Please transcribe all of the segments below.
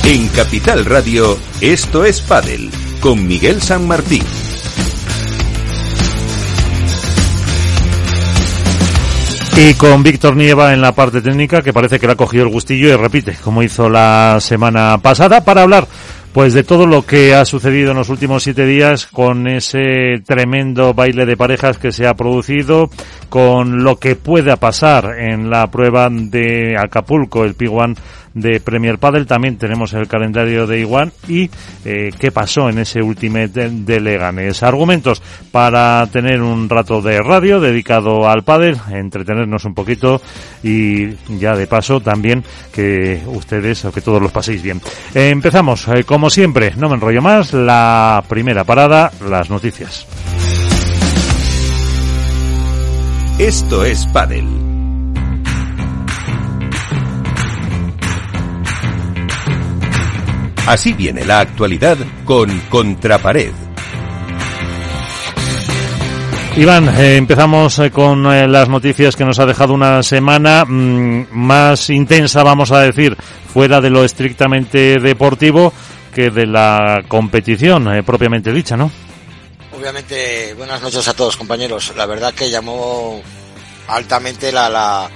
En Capital Radio, esto es Pádel, con Miguel San Martín. Y con Víctor Nieva en la parte técnica, que parece que le ha cogido el gustillo y repite, como hizo la semana pasada, para hablar pues de todo lo que ha sucedido en los últimos 7 días con ese tremendo baile de parejas que se ha producido, con lo que pueda pasar en la prueba de Acapulco, el P1 de Premier Padel. También tenemos el calendario de Iguan y qué pasó en ese Ultimate de Leganés. Argumentos para tener un rato de radio dedicado al pádel, entretenernos un poquito y ya de paso también que ustedes o que todos los paséis bien. Empezamos, como siempre, no me enrollo más, la primera parada, las noticias. Esto es Pádel. Así viene la actualidad con Contrapared. Iván, empezamos con las noticias que nos ha dejado una semana más intensa, vamos a decir, fuera de lo estrictamente deportivo que de la competición propiamente dicha, ¿no? Obviamente, buenas noches a todos, compañeros. La verdad que llamó altamente el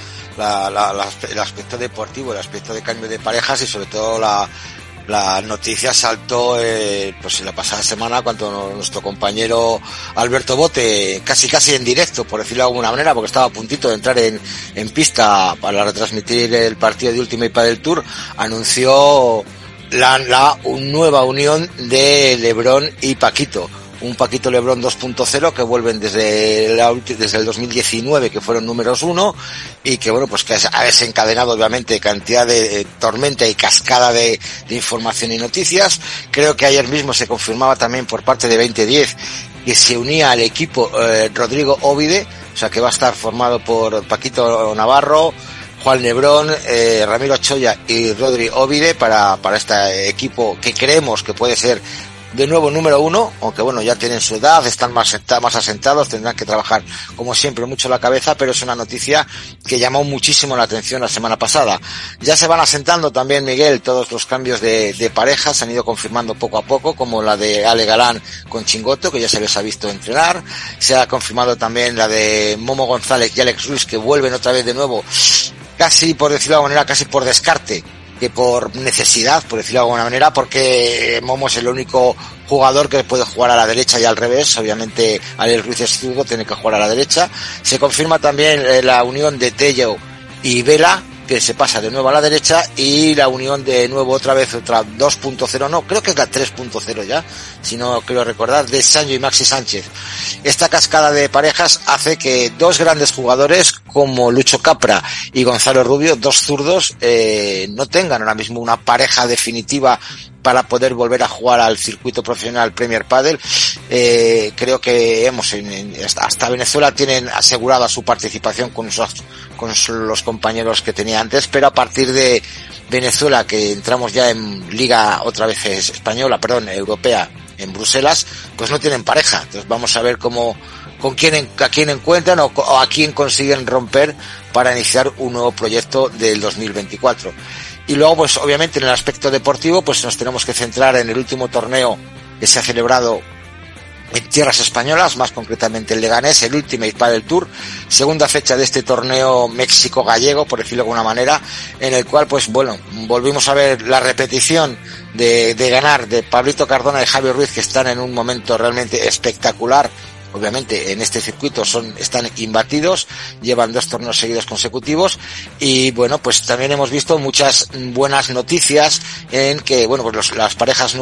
aspecto deportivo, el aspecto de cambio de parejas y sobre todo la noticia saltó pues la pasada semana cuando nuestro compañero Alberto Bote, casi en directo, por decirlo de alguna manera, porque estaba a puntito de entrar en pista para retransmitir el partido de Ultimate Padel Tour, anunció la nueva unión de LeBron y Paquito. Un Paquito LeBron 2.0 que vuelven desde el 2019, que fueron números 1 y que bueno, pues que ha desencadenado obviamente cantidad de tormenta y cascada de información y noticias. Creo que ayer mismo se confirmaba también por parte de 2010 que se unía al equipo Rodrigo Ovide, o sea que va a estar formado por Paquito Navarro, Juan Lebrón, Ramiro Choya y Rodri Ovide para este equipo que creemos que puede ser de nuevo número 1, aunque bueno, ya tienen su edad, están más asentados, tendrán que trabajar como siempre mucho la cabeza, pero es una noticia que llamó muchísimo la atención la semana pasada. Ya se van asentando también, Miguel, todos los cambios de parejas, se han ido confirmando poco a poco, como la de Ale Galán con Chingoto, que ya se les ha visto entrenar. Se ha confirmado también la de Momo González y Alex Ruiz, que vuelven otra vez de nuevo, casi por decirlo de alguna manera, casi por descarte, que por necesidad, por decirlo de alguna manera, porque Momo es el único jugador que puede jugar a la derecha y al revés. Obviamente Alex Ruiz es zurdo, tiene que jugar a la derecha. Se confirma también la unión de Tello y Vela, que se pasa de nuevo a la derecha, y la unión de nuevo otra 2.0, no, creo que es la 3.0 ya, si no quiero recordar, de Sancho y Maxi Sánchez. Esta cascada de parejas hace que dos grandes jugadores como Lucho Capra y Gonzalo Rubio, dos zurdos, no tengan ahora mismo una pareja definitiva para poder volver a jugar al circuito profesional Premier Padel. Creo que hasta Venezuela tienen asegurada su participación con los compañeros que tenía antes, pero a partir de Venezuela, que entramos ya en liga otra vez europea, en Bruselas, pues no tienen pareja. Entonces vamos a ver a quién encuentran o a quién consiguen romper para iniciar un nuevo proyecto del 2024. Y luego, pues obviamente en el aspecto deportivo, pues nos tenemos que centrar en el último torneo que se ha celebrado en tierras españolas, más concretamente en Leganés, el Ultimate Padel Tour, segunda fecha de este torneo México-Gallego, por decirlo de alguna manera, en el cual, pues bueno, volvimos a ver la repetición de ganar de Pablito Cardona y Javi Ruiz, que están en un momento realmente espectacular. Obviamente en este circuito están imbatidos, llevan 2 torneos seguidos consecutivos y bueno, pues también hemos visto muchas buenas noticias en que bueno, pues las parejas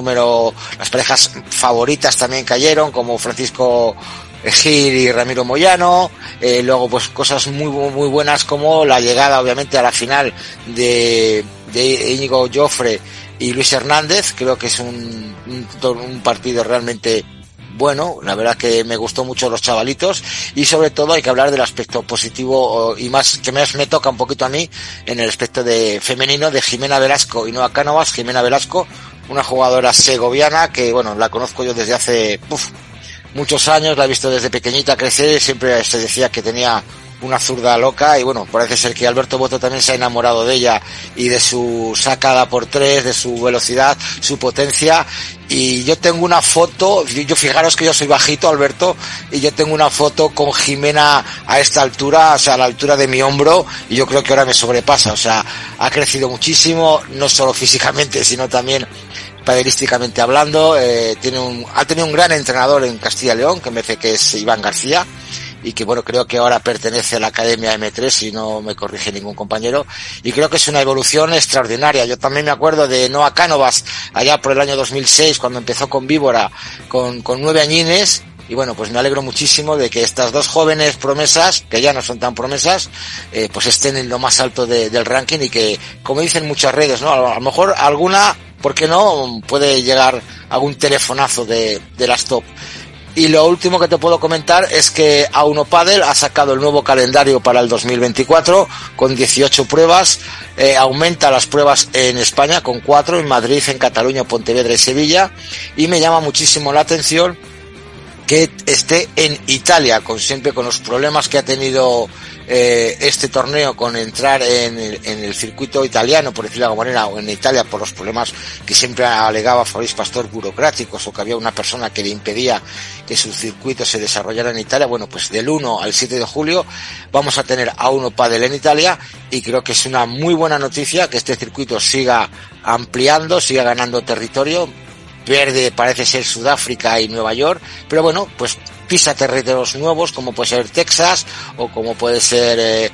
favoritas también cayeron, como Francisco Gil y Ramiro Moyano. Luego pues cosas muy buenas como la llegada obviamente a la final de Íñigo Joffre y Luis Hernández. Creo que es un partido realmente bueno, la verdad que me gustó mucho los chavalitos, y sobre todo hay que hablar del aspecto positivo y más que me toca un poquito a mí en el aspecto de femenino de Jimena Velasco y Noa Cánovas. Jimena Velasco, una jugadora segoviana que bueno, la conozco yo desde hace muchos años, la he visto desde pequeñita crecer, siempre se decía que tenía una zurda loca, y bueno, parece ser que Alberto Bote también se ha enamorado de ella y de su sacada por tres, de su velocidad, su potencia. Y yo tengo una foto, yo fijaros que yo soy bajito, Alberto, y yo tengo una foto con Jimena a esta altura, o sea, a la altura de mi hombro, y yo creo que ahora me sobrepasa. O sea, ha crecido muchísimo, no solo físicamente, sino también padelísticamente hablando. Ha tenido un gran entrenador en Castilla y León, que me parece que es Iván García, y que bueno, creo que ahora pertenece a la Academia M3, si no me corrige ningún compañero, y creo que es una evolución extraordinaria. Yo también me acuerdo de Noah Cánovas, allá por el año 2006, cuando empezó con Víbora, con 9 añines, y bueno, pues me alegro muchísimo de que estas dos jóvenes promesas, que ya no son tan promesas, pues estén en lo más alto del ranking, y que, como dicen muchas redes, ¿no? A lo mejor alguna, ¿por qué no?, puede llegar algún telefonazo de las top. Y lo último que te puedo comentar es que A1 Padel ha sacado el nuevo calendario para el 2024 con 18 pruebas, aumenta las pruebas en España con 4, en Madrid, en Cataluña, Pontevedra y Sevilla, y me llama muchísimo la atención que esté en Italia, siempre con los problemas que ha tenido este torneo con entrar en el circuito italiano, por decirlo de alguna manera, o en Italia, por los problemas que siempre alegaba Fabrice Pastor, burocráticos, o que había una persona que le impedía que su circuito se desarrollara en Italia. Bueno, pues del 1 al 7 de julio vamos a tener A1 Padel en Italia, y creo que es una muy buena noticia que este circuito siga ampliando, siga ganando territorio. Verde parece ser Sudáfrica y Nueva York, pero bueno, pues pisa territorios nuevos, como puede ser Texas, o como puede ser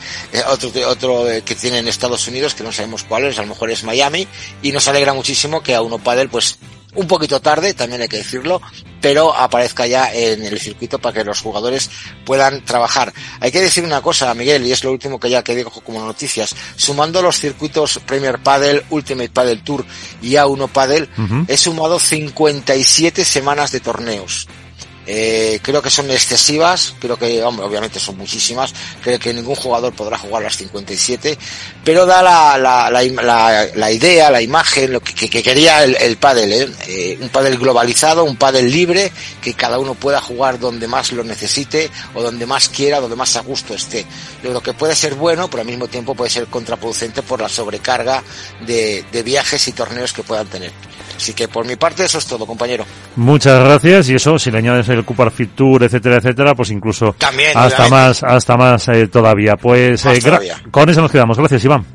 otro que tiene en Estados Unidos, que no sabemos cuál es, a lo mejor es Miami, y nos alegra muchísimo que A1 Padel, pues un poquito tarde, también hay que decirlo, pero aparezca ya en el circuito para que los jugadores puedan trabajar. Hay que decir una cosa, Miguel, y es lo último que digo como noticias: sumando los circuitos Premier Padel, Ultimate Padel Tour y A1 Padel, he sumado 57 semanas de torneos. Creo que son excesivas, creo que, hombre, obviamente son muchísimas, creo que ningún jugador podrá jugar las 57, pero da la idea, la imagen, lo que quería el pádel, un pádel globalizado, un pádel libre, que cada uno pueda jugar donde más lo necesite, o donde más quiera, donde más a gusto esté. Lo que puede ser bueno, pero al mismo tiempo puede ser contraproducente por la sobrecarga de viajes y torneos que puedan tener. Así que por mi parte eso es todo, compañero. Muchas gracias. Y eso, si le añades el Cupar Fit Tour, etcétera, etcétera, pues incluso también, hasta más todavía. Pues todavía. Con eso nos quedamos. Gracias, Iván.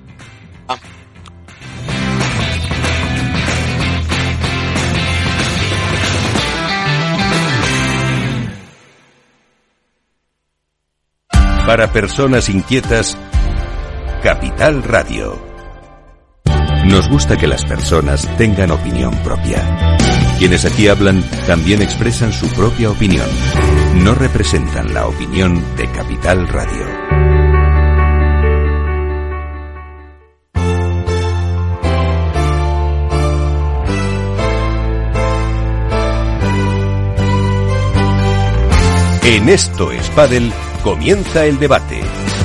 Para personas inquietas, Capital Radio. Nos gusta que las personas tengan opinión propia. Quienes aquí hablan también expresan su propia opinión. No representan la opinión de Capital Radio. En Esto es Padel, comienza el debate.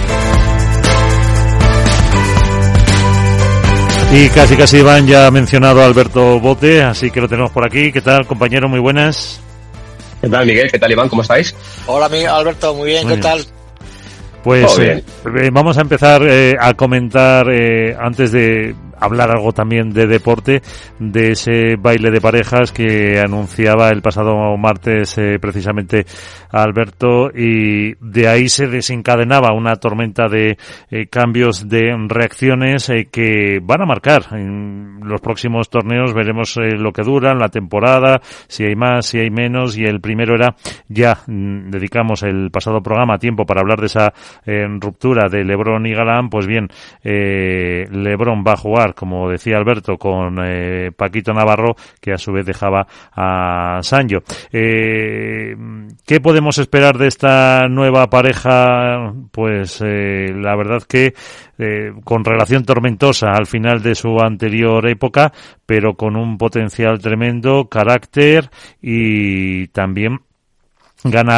Y casi Iván ya ha mencionado a Alberto Bote, así que lo tenemos por aquí. ¿Qué tal, compañero? Muy buenas. ¿Qué tal, Miguel? ¿Qué tal, Iván? ¿Cómo estáis? Hola, Alberto. Muy bien. ¿Qué tal? Pues vamos a empezar a comentar, antes de hablar algo también de deporte, de ese baile de parejas que anunciaba el pasado martes precisamente Alberto, y de ahí se desencadenaba una tormenta de cambios de reacciones que van a marcar en los próximos torneos. Veremos lo que duran, la temporada, si hay más, si hay menos, y el primero era, ya dedicamos el pasado programa tiempo para hablar de esa ruptura de LeBron y Galán. Pues bien, LeBron va a jugar, como decía Alberto, con Paquito Navarro, que a su vez dejaba a Sancho. ¿Qué podemos esperar de esta nueva pareja? Pues la verdad que con relación tormentosa al final de su anterior época, pero con un potencial tremendo, carácter, y también gana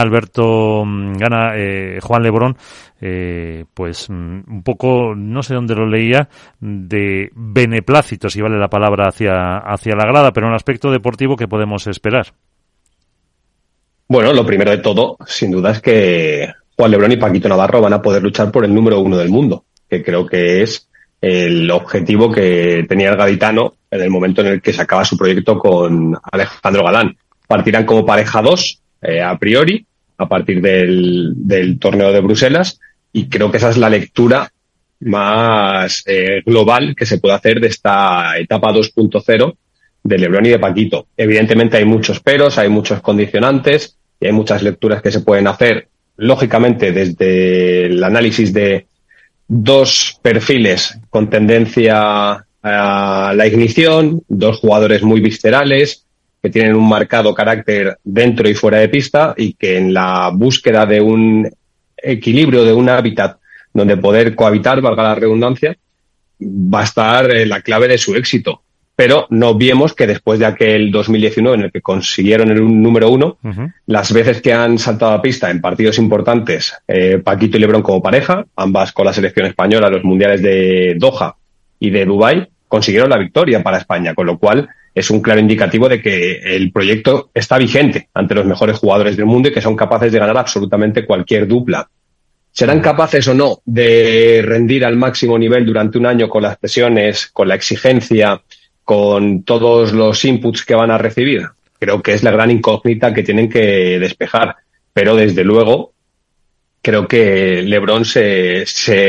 Juan LeBron, pues un poco, no sé dónde lo leía, de beneplácito, si vale la palabra, hacia la grada, pero en aspecto deportivo, ¿qué podemos esperar? Bueno, lo primero de todo, sin duda, es que Juan Lebrón y Paquito Navarro van a poder luchar por el número 1 del mundo, que creo que es el objetivo que tenía el gaditano en el momento en el que sacaba su proyecto con Alejandro Galán. Partirán como pareja 2, a priori, a partir del torneo de Bruselas, y creo que esa es la lectura más global que se puede hacer de esta etapa 2.0 de Lebrón y de Paquito. Evidentemente hay muchos peros, hay muchos condicionantes y hay muchas lecturas que se pueden hacer, lógicamente, desde el análisis de dos perfiles con tendencia a la ignición, dos jugadores muy viscerales, que tienen un marcado carácter dentro y fuera de pista y que en la búsqueda de un equilibrio, de un hábitat donde poder cohabitar, valga la redundancia, va a estar la clave de su éxito. Pero no olvidemos que después de aquel 2019 en el que consiguieron el número 1, las veces que han saltado a pista en partidos importantes, Paquito y Lebrón como pareja, ambas con la selección española, los mundiales de Doha y de Dubái, consiguieron la victoria para España, con lo cual es un claro indicativo de que el proyecto está vigente ante los mejores jugadores del mundo y que son capaces de ganar absolutamente cualquier dupla. ¿Serán capaces o no de rendir al máximo nivel durante un año con las presiones, con la exigencia, con todos los inputs que van a recibir? Creo que es la gran incógnita que tienen que despejar. Pero desde luego, creo que Lebrón se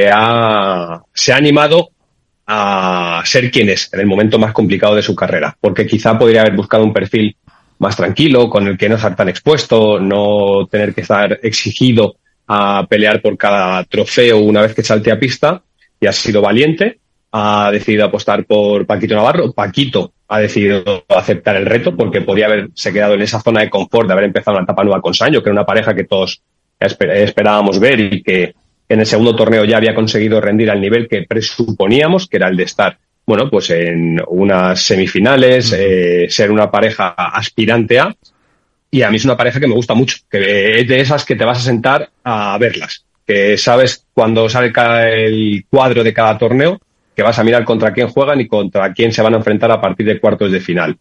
ha animado a ser quien es en el momento más complicado de su carrera, porque quizá podría haber buscado un perfil más tranquilo, con el que no estar tan expuesto, no tener que estar exigido a pelear por cada trofeo una vez que salte a pista, y ha sido valiente, ha decidido apostar por Paquito Navarro. Paquito ha decidido aceptar el reto porque podía haberse quedado en esa zona de confort de haber empezado una etapa nueva con Sancho, que era una pareja que todos esperábamos ver y que en el segundo torneo ya había conseguido rendir al nivel que presuponíamos, que era el de estar, bueno, pues en unas semifinales, ser una pareja aspirante a. Y a mí es una pareja que me gusta mucho, que es de esas que te vas a sentar a verlas, que sabes cuando sale el cuadro de cada torneo, que vas a mirar contra quién juegan y contra quién se van a enfrentar a partir de cuartos de final.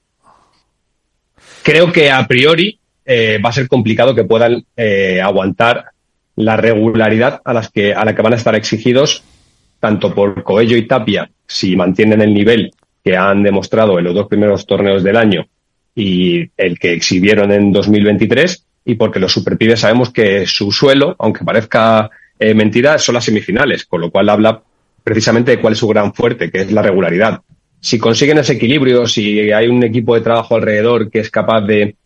Creo que a priori va a ser complicado que puedan aguantar la regularidad a la que van a estar exigidos tanto por Coello y Tapia, si mantienen el nivel que han demostrado en los dos primeros torneos del año y el que exhibieron en 2023, y porque los superpibes sabemos que su suelo, aunque parezca mentira, son las semifinales, con lo cual habla precisamente de cuál es su gran fuerte, que es la regularidad. Si consiguen ese equilibrio, si hay un equipo de trabajo alrededor que es capaz de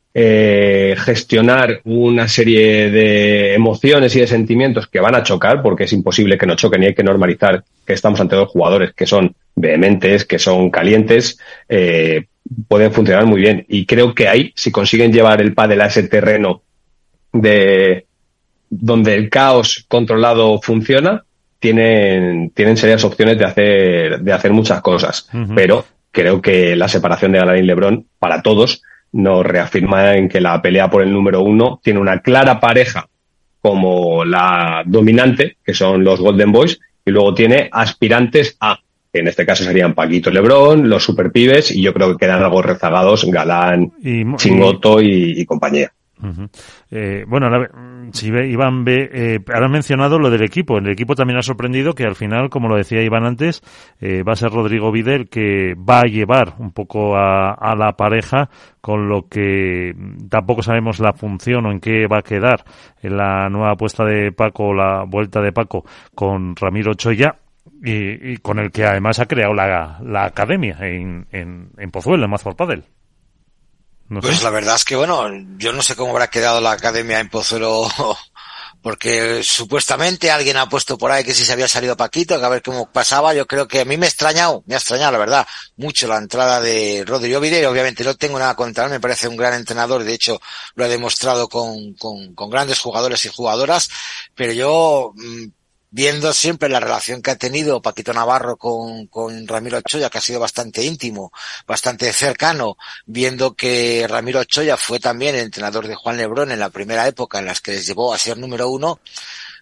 gestionar una serie de emociones y de sentimientos que van a chocar, porque es imposible que no choquen y hay que normalizar que estamos ante dos jugadores que son vehementes, que son calientes, pueden funcionar muy bien. Y creo que ahí, si consiguen llevar el pádel a ese terreno de donde el caos controlado funciona, tienen serias opciones de hacer muchas cosas. Pero creo que la separación de Galán y Lebrón, para todos, nos reafirma en que la pelea por el número 1 tiene una clara pareja como la dominante, que son los Golden Boys, y luego tiene aspirantes a, que en este caso serían Paquito y Lebrón, los superpibes, y yo creo que quedan algo rezagados Galán, Chingoto y compañía. Bueno, si Iván ahora han mencionado lo del equipo. El equipo también ha sorprendido que al final, como lo decía Iván antes, va a ser Rodrigo Vidal que va a llevar un poco a la pareja, con lo que tampoco sabemos la función o en qué va a quedar en la nueva apuesta de Paco, la vuelta de Paco con Ramiro Choya, y con el que además ha creado la academia en Pozuelo, en Mazpor Pádel. No sé. Pues la verdad es que, bueno, yo no sé cómo habrá quedado la academia en Pozuelo, porque supuestamente alguien ha puesto por ahí que si se había salido Paquito, que a ver cómo pasaba. Yo creo que a mí me ha extrañado, la verdad, mucho la entrada de Rodrigo Vidal. Obviamente no tengo nada contra él, me parece un gran entrenador, de hecho lo ha demostrado con grandes jugadores y jugadoras, pero yo, viendo siempre la relación que ha tenido Paquito Navarro con Ramiro Choya, que ha sido bastante íntimo, bastante cercano, viendo que Ramiro Choya fue también el entrenador de Juan Lebrón en la primera época en las que les llevó a ser número 1,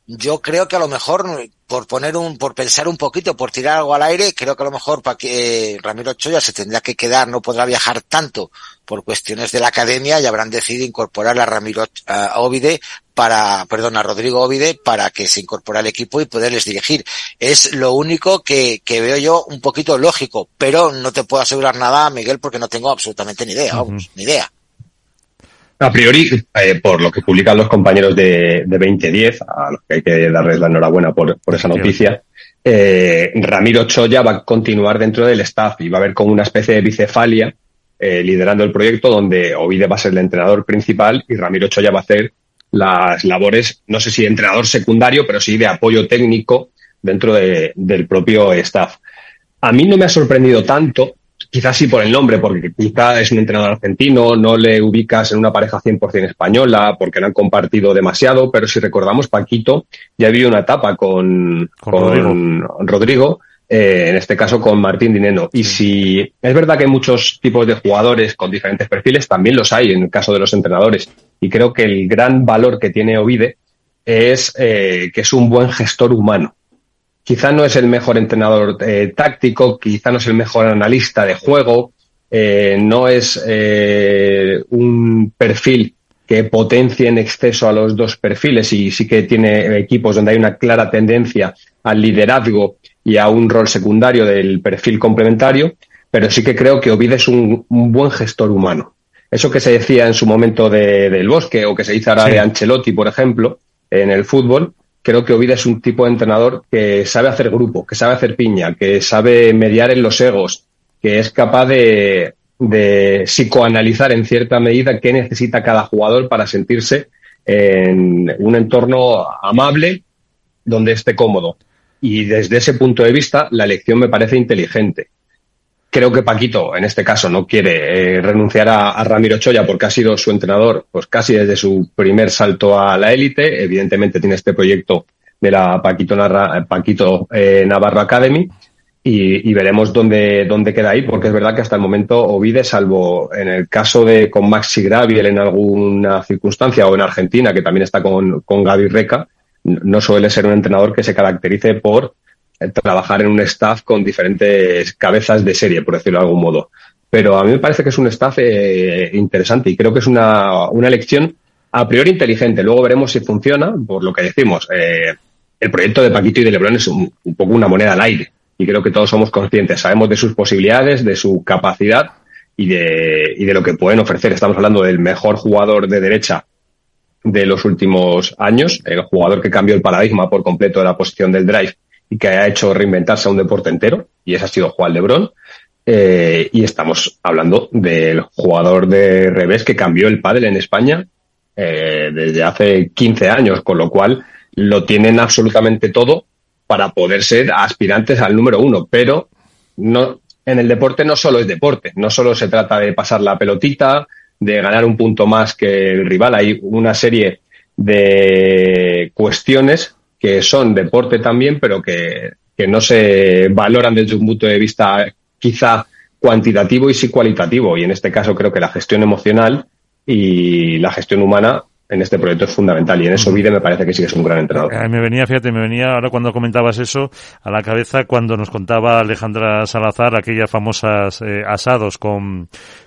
yo creo que a lo mejor, por pensar un poquito, por tirar algo al aire, creo que a lo mejor para que Ramiro Ochoa se tendrá que quedar, no podrá viajar tanto por cuestiones de la academia y habrán decidido incorporar a Rodrigo Ovide para que se incorpore al equipo y poderles dirigir. Es lo único que veo yo un poquito lógico, pero no te puedo asegurar nada, Miguel, porque no tengo absolutamente ni idea, ni idea. A priori, por lo que publican los compañeros de 2010, a los que hay que darles la enhorabuena por esa noticia, Ramiro Ochoa va a continuar dentro del staff y va a haber como una especie de bicefalia liderando el proyecto, donde Ovide va a ser el entrenador principal y Ramiro Ochoa va a hacer las labores, no sé si de entrenador secundario, pero sí de apoyo técnico dentro del propio staff. A mí no me ha sorprendido tanto, quizás sí por el nombre, porque quizás es un entrenador argentino, no le ubicas en una pareja 100% española, porque no han compartido demasiado, pero si recordamos, Paquito ya ha vivido una etapa con Rodrigo, en este caso con Martín Dineno. Y si es verdad que hay muchos tipos de jugadores con diferentes perfiles, también los hay en el caso de los entrenadores. Y creo que el gran valor que tiene Ovide es que es un buen gestor humano. Quizá no es el mejor entrenador táctico, quizá no es el mejor analista de juego, no es un perfil que potencie en exceso a los dos perfiles, y sí que tiene equipos donde hay una clara tendencia al liderazgo y a un rol secundario del perfil complementario, pero sí que creo que Ovide es un buen gestor humano. Eso que se decía en su momento del Bosque, o que se dice ahora de Ancelotti, por ejemplo, en el fútbol, creo que Ovide es un tipo de entrenador que sabe hacer grupo, que sabe hacer piña, que sabe mediar en los egos, que es capaz de psicoanalizar en cierta medida qué necesita cada jugador para sentirse en un entorno amable donde esté cómodo. Y desde ese punto de vista, la elección me parece inteligente. Creo que Paquito, en este caso, no quiere renunciar a Ramiro Ochoa porque ha sido su entrenador pues casi desde su primer salto a la élite. Evidentemente tiene este proyecto de la Paquito Navarro Academy y veremos dónde queda ahí, porque es verdad que hasta el momento Ovide, salvo en el caso de con Maxi Graviel en alguna circunstancia, o en Argentina, que también está con Gaby Reca, no suele ser un entrenador que se caracterice por trabajar en un staff con diferentes cabezas de serie, por decirlo de algún modo. Pero a mí me parece que es un staff interesante, y creo que es una elección a priori inteligente. Luego veremos si funciona, por lo que decimos. El proyecto de Paquito y de Lebrón es un poco una moneda al aire, y creo que todos somos conscientes, sabemos de sus posibilidades, de su capacidad y de lo que pueden ofrecer. Estamos hablando del mejor jugador de derecha de los últimos años, el jugador que cambió el paradigma por completo de la posición del drive y que ha hecho reinventarse a un deporte entero, y ese ha sido Juan Lebrón. Y estamos hablando del jugador de revés que cambió el pádel en España desde hace 15 años, con lo cual lo tienen absolutamente todo para poder ser aspirantes al número uno. Pero no, en el deporte no solo es deporte, no solo se trata de pasar la pelotita, de ganar un punto más que el rival. Hay una serie de cuestiones que son deporte también, pero que no se valoran desde un punto de vista quizá cuantitativo y sí cualitativo. Y en este caso creo que la gestión emocional y la gestión humana en este proyecto es fundamental, y en eso Ovide me parece que sí que es un gran entrenador. Me venía ahora cuando comentabas eso a la cabeza cuando nos contaba Alejandra Salazar aquellas famosas asados con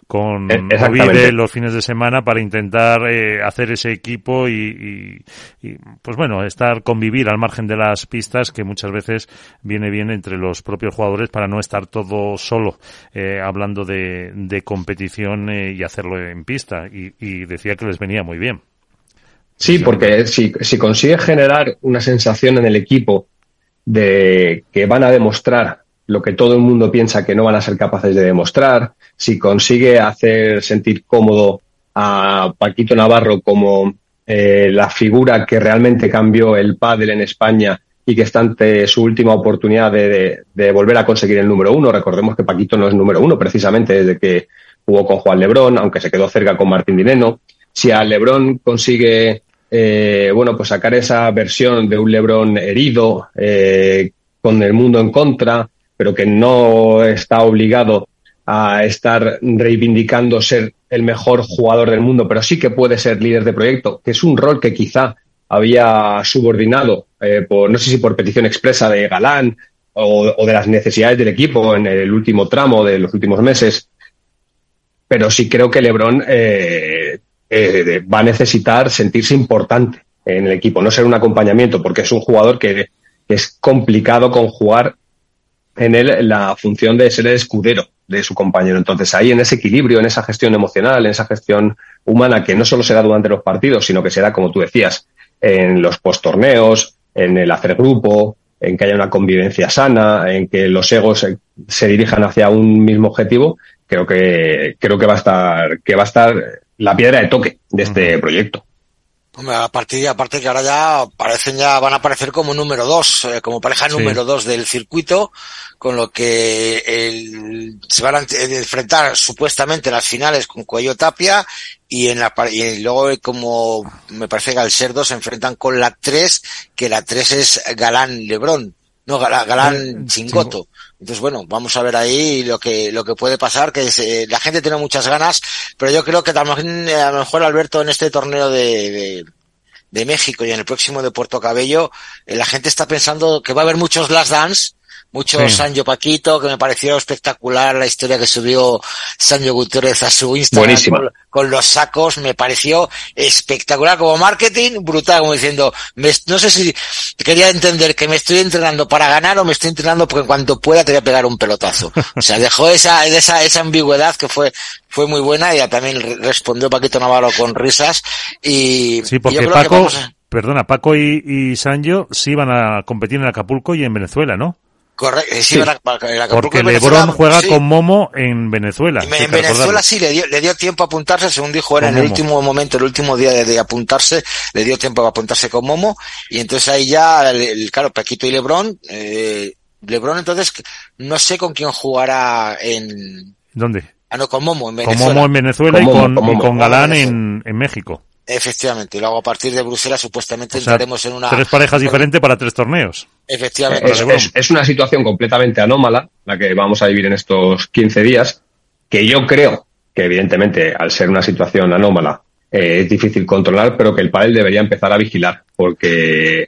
Ovide los fines de semana para intentar hacer ese equipo y pues bueno, convivir al margen de las pistas, que muchas veces viene bien entre los propios jugadores para no estar todo solo hablando de competición y hacerlo en pista, y decía que les venía muy bien. Sí, porque si consigue generar una sensación en el equipo de que van a demostrar lo que todo el mundo piensa que no van a ser capaces de demostrar, si consigue hacer sentir cómodo a Paquito Navarro como la figura que realmente cambió el pádel en España y que está ante su última oportunidad de volver a conseguir el número uno. Recordemos que Paquito no es número uno precisamente desde que jugó con Juan Lebrón, aunque se quedó cerca con Martín Dineno. Si a Lebrón consigue pues sacar esa versión de un Lebrón herido, con el mundo en contra, pero que no está obligado a estar reivindicando ser el mejor jugador del mundo, pero sí que puede ser líder de proyecto, que es un rol que quizá había subordinado, no sé si por petición expresa de Galán o de las necesidades del equipo en el último tramo de los últimos meses, pero sí creo que LeBron va a necesitar sentirse importante en el equipo, no ser un acompañamiento, porque es un jugador que es complicado conjugar en él la función de ser el escudero de su compañero. Entonces ahí, en ese equilibrio, en esa gestión emocional, en esa gestión humana, que no solo se da durante los partidos, sino que se da, como tú decías, en los postorneos, en el hacer grupo, en que haya una convivencia sana, en que los egos se dirijan hacia un mismo objetivo, creo que va a estar la piedra de toque de este proyecto. Aparte que ahora van a aparecer como número 2, como pareja número 2 del circuito, con lo que se van a enfrentar supuestamente en las finales con Cuello Tapia y luego, como me parece que al ser 2 se enfrentan con la 3, que la 3 es Galán LeBron, no Galán Chingoto. Entonces, bueno, vamos a ver ahí lo que puede pasar, que la gente tiene muchas ganas, pero yo creo que también, a lo mejor, Alberto, en este torneo de México y en el próximo de Puerto Cabello, la gente está pensando que va a haber muchos Last Dance, Sancho Paquito, que me pareció espectacular la historia que subió Sancho Gutiérrez a su Instagram con los sacos, me pareció espectacular como marketing, brutal, como diciendo, no sé si quería entender que me estoy entrenando para ganar o me estoy entrenando porque en cuanto pueda te voy a pegar un pelotazo. O sea, dejó esa ambigüedad que fue muy buena, y también respondió Paquito Navarro con risas y sí, porque Paco y Sancho sí van a competir en Acapulco y en Venezuela, ¿no? Correcto, sí. Porque LeBron juega con Momo en Venezuela. En Venezuela sí le dio tiempo a apuntarse, según dijo era en el último momento, el último día de apuntarse, le dio tiempo a apuntarse con Momo, y entonces ahí ya, claro, Paquito y LeBron, entonces no sé con quién jugará en... ¿Dónde? No, con Momo en Venezuela. Con Momo en Venezuela y con Galán en México. Efectivamente, y luego a partir de Bruselas supuestamente entraremos en una... 3 parejas diferentes para 3 torneos. Efectivamente. Es una situación completamente anómala la que vamos a vivir en estos 15 días, que yo creo que evidentemente al ser una situación anómala es difícil controlar, pero que el pádel debería empezar a vigilar, porque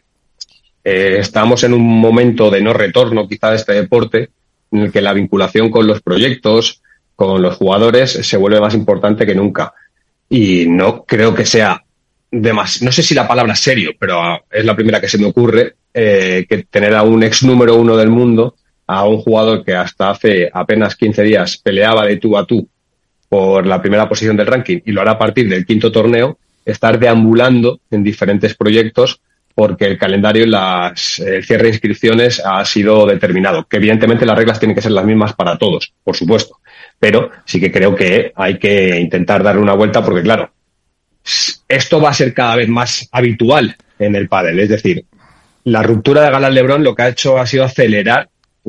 estamos en un momento de no retorno quizá de este deporte, en el que la vinculación con los proyectos, con los jugadores, se vuelve más importante que nunca. Y no creo que sea no sé si la palabra serio, pero es la primera que se me ocurre, que tener a un ex número 1 del mundo, a un jugador que hasta hace apenas 15 días peleaba de tú a tú por la primera posición del ranking y lo hará a partir del 5º torneo, estar deambulando en diferentes proyectos porque el calendario y el cierre de inscripciones ha sido determinado. Que evidentemente las reglas tienen que ser las mismas para todos, por supuesto. Pero sí que creo que hay que intentar darle una vuelta porque, claro, esto va a ser cada vez más habitual en el pádel. Es decir, la ruptura de Galán LeBron lo que ha hecho ha sido acelerar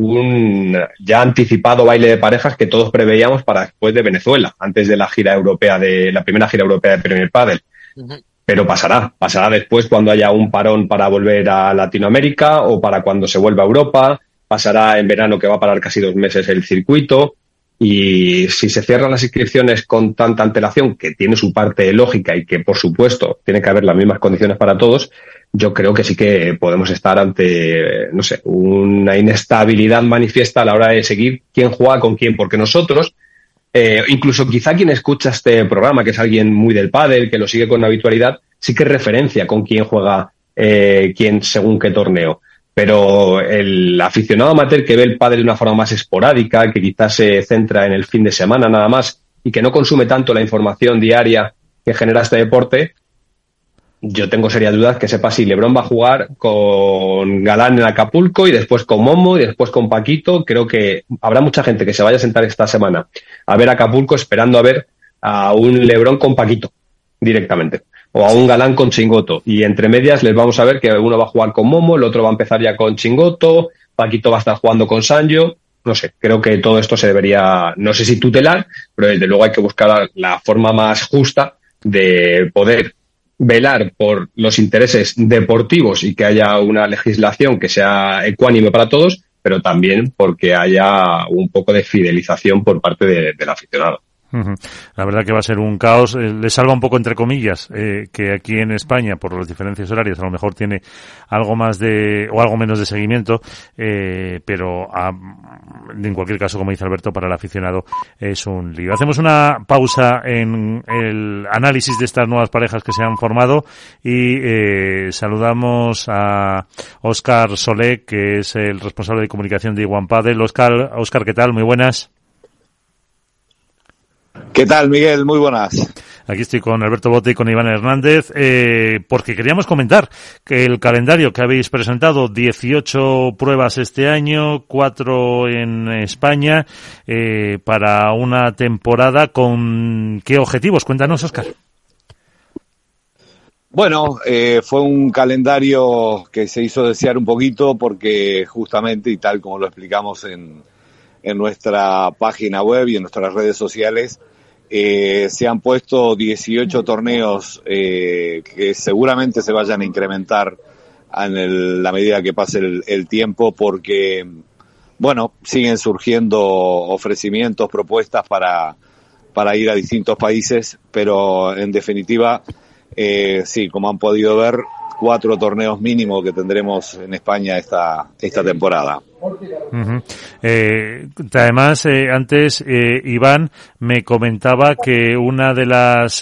un ya anticipado baile de parejas que todos preveíamos para después de Venezuela, antes de la primera gira europea de Premier Padel. Uh-huh. Pero pasará después cuando haya un parón para volver a Latinoamérica o para cuando se vuelva a Europa, pasará en verano que va a parar casi 2 meses el circuito. Y si se cierran las inscripciones con tanta antelación, que tiene su parte lógica y que, por supuesto, tiene que haber las mismas condiciones para todos, yo creo que sí que podemos estar ante, no sé, una inestabilidad manifiesta a la hora de seguir quién juega con quién, porque nosotros, incluso quizá quien escucha este programa, que es alguien muy del pádel, que lo sigue con habitualidad, sí que referencia con quién juega quién según qué torneo. Pero el aficionado amateur que ve el pádel de una forma más esporádica, que quizás se centra en el fin de semana nada más y que no consume tanto la información diaria que genera este deporte, yo tengo serias dudas que sepa si LeBron va a jugar con Galán en Acapulco y después con Momo y después con Paquito. Creo que habrá mucha gente que se vaya a sentar esta semana a ver Acapulco esperando a ver a un LeBron con Paquito directamente. O a un Galán con Chingoto. Y entre medias les vamos a ver que uno va a jugar con Momo, el otro va a empezar ya con Chingoto, Paquito va a estar jugando con Sancho. No sé, creo que todo esto se debería, no sé si tutelar, pero desde luego hay que buscar la forma más justa de poder velar por los intereses deportivos y que haya una legislación que sea ecuánime para todos, pero también porque haya un poco de fidelización por parte del aficionado. La verdad que va a ser un caos. Le salva un poco, entre comillas, que aquí en España, por las diferencias horarias, a lo mejor tiene algo más o algo menos de seguimiento, pero en cualquier caso, como dice Alberto, para el aficionado es un lío. Hacemos una pausa en el análisis de estas nuevas parejas que se han formado y saludamos a Óscar Solé, que es el responsable de comunicación de One Padel. Óscar, ¿qué tal? Muy buenas. ¿Qué tal, Miguel? Muy buenas. Aquí estoy con Alberto Bote y con Iván Hernández, porque queríamos comentar que el calendario que habéis presentado, 18 pruebas este año, 4 en España, para una temporada, ¿con qué objetivos? Cuéntanos, Óscar. Bueno, fue un calendario que se hizo desear un poquito porque justamente, y tal como lo explicamos en nuestra página web y en nuestras redes sociales, se han puesto 18 torneos que seguramente se vayan a incrementar en la medida que pase el tiempo, porque, bueno, siguen surgiendo ofrecimientos, propuestas para ir a distintos países, pero en definitiva, sí, como han podido ver, 4 torneos mínimo que tendremos en España esta temporada. Uh-huh. Además, antes Iván me comentaba que una de las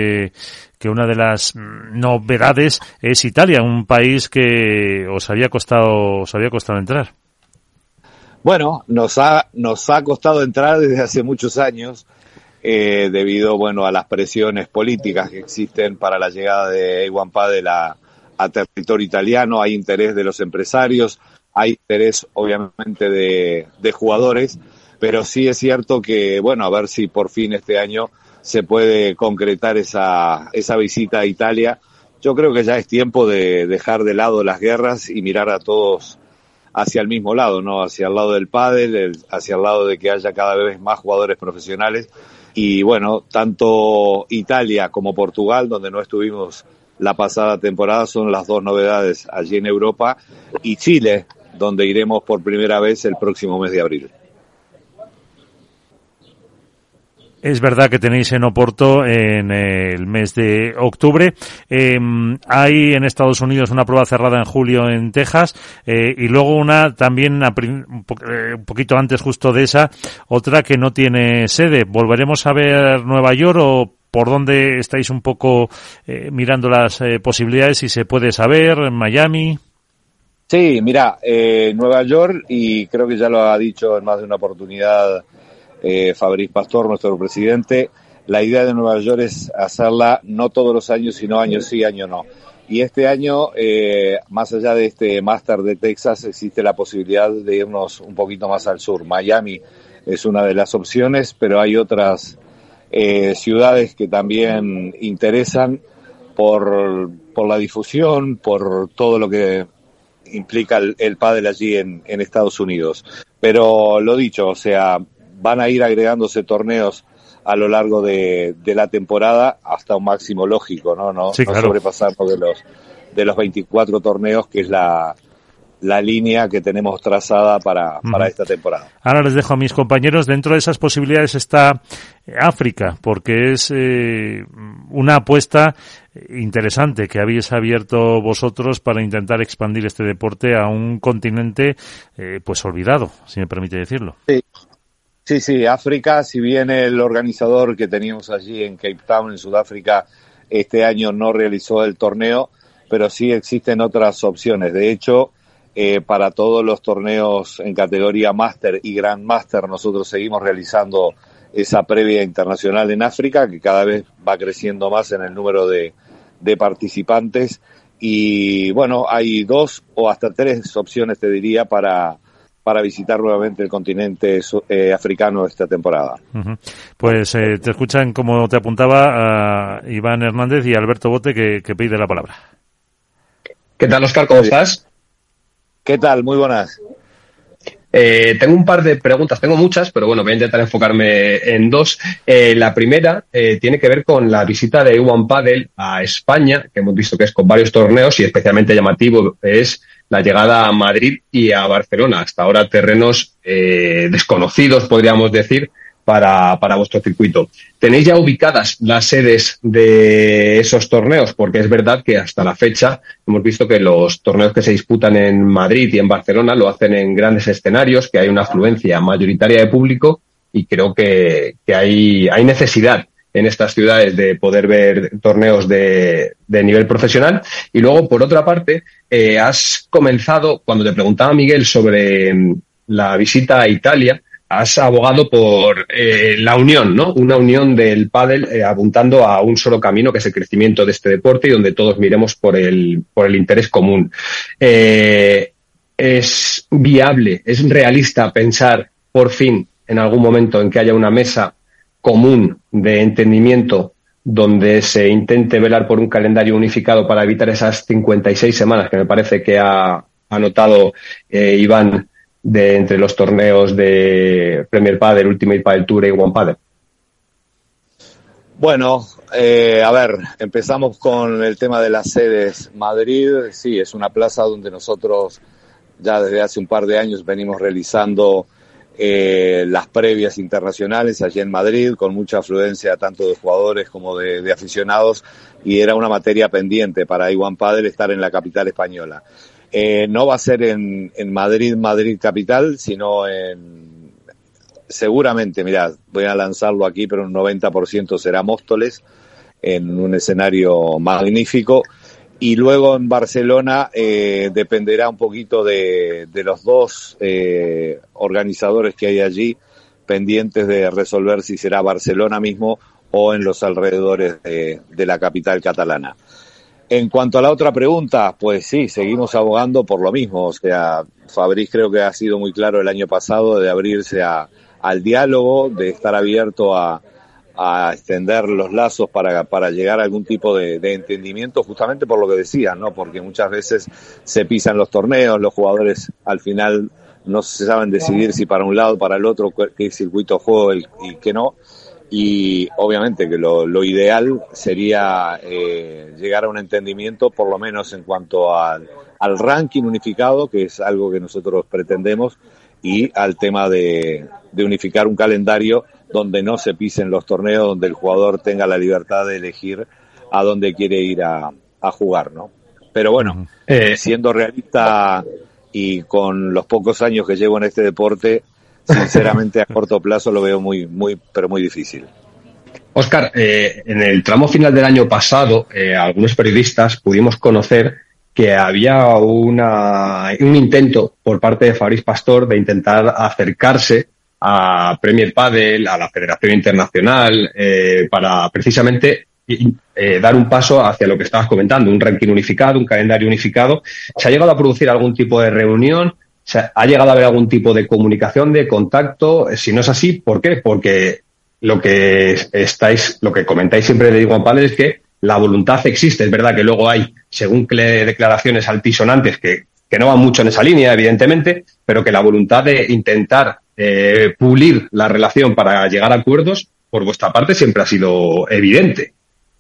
novedades es Italia, un país que os había costado entrar. Bueno, nos ha costado entrar desde hace muchos años, debido, bueno, a las presiones políticas que existen para la llegada de A1 Padel a territorio italiano. Hay interés de los empresarios, hay interés obviamente de jugadores, pero sí es cierto que, bueno, a ver si por fin este año se puede concretar esa visita a Italia. Yo creo que ya es tiempo de dejar de lado las guerras y mirar a todos hacia el mismo lado, ¿no? Hacia el lado del pádel, hacia el lado de que haya cada vez más jugadores profesionales. Y bueno, tanto Italia como Portugal, donde no estuvimos la pasada temporada, son las 2 novedades allí en Europa, y Chile, donde iremos por primera vez el próximo mes de abril. Es verdad que tenéis en Oporto en el mes de octubre. Hay en Estados Unidos una prueba cerrada en julio en Texas, y luego una también un poquito antes justo de esa, otra que no tiene sede. ¿Volveremos a ver Nueva York o por dónde estáis un poco mirando las posibilidades, si se puede saber, en Miami? Sí, mira, Nueva York, y creo que ya lo ha dicho en más de una oportunidad Fabriz Pastor, nuestro presidente, la idea de Nueva York es hacerla no todos los años, sino año sí, año no. Y este año, más allá de este Master de Texas, existe la posibilidad de irnos un poquito más al sur. Miami es una de las opciones, pero hay otras ciudades que también interesan por la difusión, por todo lo que implica el pádel allí en Estados Unidos. Pero lo dicho, o sea, van a ir agregándose torneos a lo largo de la temporada hasta un máximo lógico, ¿no? Sí, claro. No sobrepasarnos de los 24 torneos, que es la línea que tenemos trazada para esta temporada. Ahora les dejo a mis compañeros. Dentro de esas posibilidades está África, porque es una apuesta interesante que habéis abierto vosotros para intentar expandir este deporte a un continente pues olvidado, si me permite decirlo. Sí, África, si bien el organizador que teníamos allí en Cape Town, en Sudáfrica, este año no realizó el torneo, pero sí existen otras opciones. De hecho, para todos los torneos en categoría Master y Grand Master, nosotros seguimos realizando esa previa internacional en África, que cada vez va creciendo más en el número de participantes. Y bueno, hay 2 o hasta 3 opciones, te diría, para visitar nuevamente el continente africano esta temporada. Uh-huh. Pues te escuchan, como te apuntaba, Iván Hernández y Alberto Bote, que pide la palabra. ¿Qué tal, Óscar? ¿Cómo estás? ¿Qué tal? Muy buenas. Tengo un par de preguntas, tengo muchas, pero bueno, voy a intentar enfocarme en 2. La primera tiene que ver con la visita de A1 Padel a España, que hemos visto que es con varios torneos, y especialmente llamativo es la llegada a Madrid y a Barcelona. Hasta ahora terrenos desconocidos, podríamos decir, para vuestro circuito. ¿Tenéis ya ubicadas las sedes de esos torneos? Porque es verdad que hasta la fecha hemos visto que los torneos que se disputan en Madrid y en Barcelona lo hacen en grandes escenarios, que hay una afluencia mayoritaria de público y creo que hay necesidad en estas ciudades de poder ver torneos de nivel profesional. Y luego, por otra parte, has comenzado, cuando te preguntaba Miguel sobre la visita a Italia, has abogado por la unión, ¿no? Una unión del pádel apuntando a un solo camino, que es el crecimiento de este deporte y donde todos miremos por el interés común. ¿Es viable, es realista pensar por fin en algún momento en que haya una mesa común de entendimiento donde se intente velar por un calendario unificado para evitar esas 56 semanas que me parece que ha anotado Iván de entre los torneos de Premier Padel, Ultimate Padel Tour y One Padel? Bueno, a ver, empezamos con el tema de las sedes. Madrid, sí, es una plaza donde nosotros ya desde hace un par de años venimos realizando las previas internacionales allí en Madrid, con mucha afluencia tanto de jugadores como de aficionados, y era una materia pendiente para I1 Padel estar en la capital española. No va a ser en Madrid capital, sino seguramente, mirad, voy a lanzarlo aquí, pero un 90% será Móstoles, en un escenario magnífico. Y luego en Barcelona dependerá un poquito de los dos organizadores que hay allí, pendientes de resolver si será Barcelona mismo o en los alrededores de la capital catalana. En cuanto a la otra pregunta, pues sí, seguimos abogando por lo mismo. O sea, Fabriz creo que ha sido muy claro el año pasado de abrirse al diálogo, de estar abierto a extender los lazos para llegar a algún tipo de entendimiento, justamente por lo que decías, ¿no? Porque muchas veces se pisan los torneos, los jugadores al final no se saben decidir si para un lado, para el otro, qué circuito juego y qué no. Y obviamente que lo ideal sería llegar a un entendimiento, por lo menos en cuanto al ranking unificado, que es algo que nosotros pretendemos, y al tema de unificar un calendario donde no se pisen los torneos, donde el jugador tenga la libertad de elegir a dónde quiere ir a jugar, ¿no? Pero bueno, siendo realista y con los pocos años que llevo en este deporte, sinceramente a corto plazo lo veo muy, pero muy difícil. Óscar, en el tramo final del año pasado, algunos periodistas pudimos conocer que había un intento por parte de Fabriz Pastor de intentar acercarse a Premier Padel, a la Federación Internacional, para precisamente dar un paso hacia lo que estabas comentando, un ranking unificado, un calendario unificado. ¿Se ha llegado a producir algún tipo de reunión? ¿Ha llegado a haber algún tipo de comunicación, de contacto? Si no es así, ¿por qué? Porque lo que comentáis siempre de I1 Padel es que la voluntad existe. Es verdad que luego hay, según declaraciones altisonantes, que no van mucho en esa línea, evidentemente, pero que la voluntad de intentar pulir la relación para llegar a acuerdos, por vuestra parte, siempre ha sido evidente.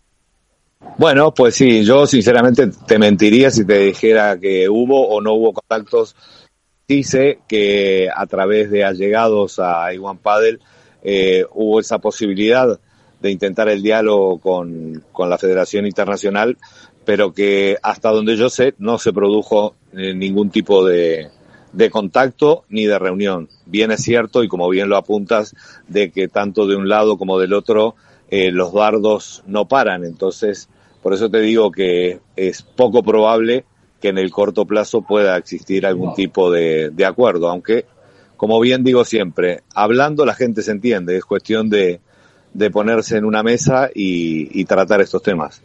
Bueno, pues sí, yo sinceramente te mentiría si te dijera que hubo o no hubo contactos. Sí sé que a través de allegados a I1 Padel hubo esa posibilidad de intentar el diálogo con la Federación Internacional, pero que hasta donde yo sé no se produjo ningún tipo de contacto ni de reunión. Bien es cierto, y como bien lo apuntas, de que tanto de un lado como del otro los dardos no paran. Entonces, por eso te digo que es poco probable que en el corto plazo pueda existir algún tipo de acuerdo, aunque, como bien digo siempre, hablando la gente se entiende, es cuestión de ponerse en una mesa y tratar estos temas.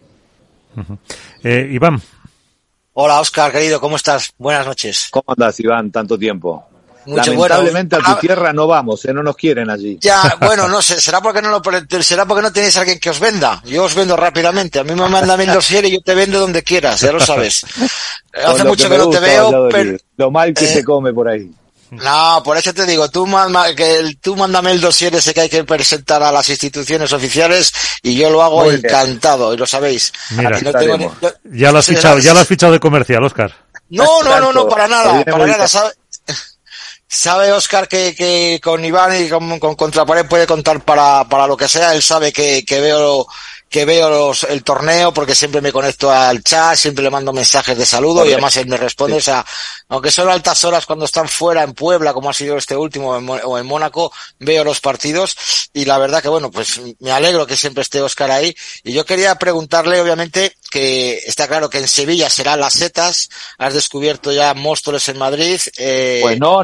Iván. Hola, Óscar, querido, ¿cómo estás? Buenas noches. ¿Cómo andás, Iván? Tanto tiempo. Lamentablemente a tu tierra no vamos, no nos quieren allí. Ya, bueno, no sé, será porque no tenéis a alguien que os venda. Yo os vendo rápidamente. A mí me mandan el dossier y yo te vendo donde quieras, ya lo sabes. Hace mucho que no te veo, pero lo mal que se come por ahí. No, por eso te digo, tú mándame el dossier ese que hay que presentar a las instituciones oficiales y yo lo hago muy encantado, y lo sabéis. Mira, ya lo has fichado de comercial, Óscar. No, para nada, ¿sabes? Sabe Óscar que con Iván y con Contrapared puede contar para lo que sea. Él sabe que veo el torneo porque siempre me conecto al chat, siempre le mando mensajes de saludo y además él me responde. Sí. O sea, aunque son altas horas cuando están fuera en Puebla, como ha sido este último, o en Mónaco, veo los partidos y la verdad que bueno, pues me alegro que siempre esté Óscar ahí. Y yo quería preguntarle, obviamente, que está claro que en Sevilla serán las Setas. Has descubierto ya Móstoles en Madrid. Pues no.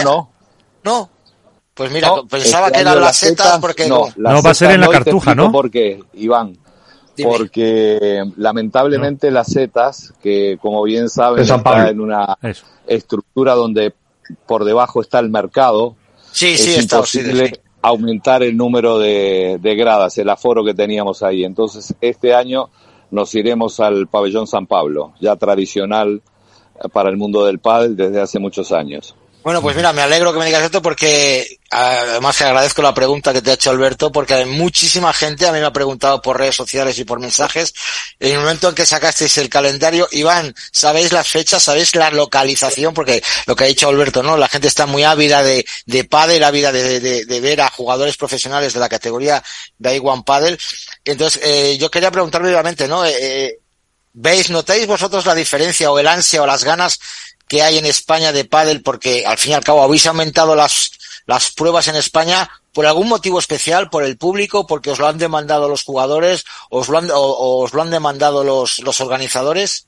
No. Pues mira, pensaba que eran las Setas porque... No, va a ser en la Cartuja, ¿no? ¿Por qué, Iván? Dime. Porque lamentablemente las Setas, que como bien saben está en una estructura donde por debajo está el mercado, es imposible aumentar el número de gradas, el aforo que teníamos ahí. Entonces este año nos iremos al Pabellón San Pablo, ya tradicional para el mundo del pádel desde hace muchos años. Bueno, pues mira, me alegro que me digas esto porque además que agradezco la pregunta que te ha hecho Alberto, porque hay muchísima gente, a mí me ha preguntado por redes sociales y por mensajes, en el momento en que sacasteis el calendario. Iván, ¿sabéis las fechas? ¿Sabéis la localización? Porque lo que ha dicho Alberto, ¿no? La gente está muy ávida de pádel, ávida de ver a jugadores profesionales de la categoría de A1 Padel. Entonces, yo quería preguntar brevemente, ¿no? ¿Notáis vosotros la diferencia o el ansia o las ganas que hay en España de pádel? Porque al fin y al cabo habéis aumentado las pruebas en España por algún motivo especial, por el público, porque os lo han demandado los jugadores, os lo han demandado los organizadores.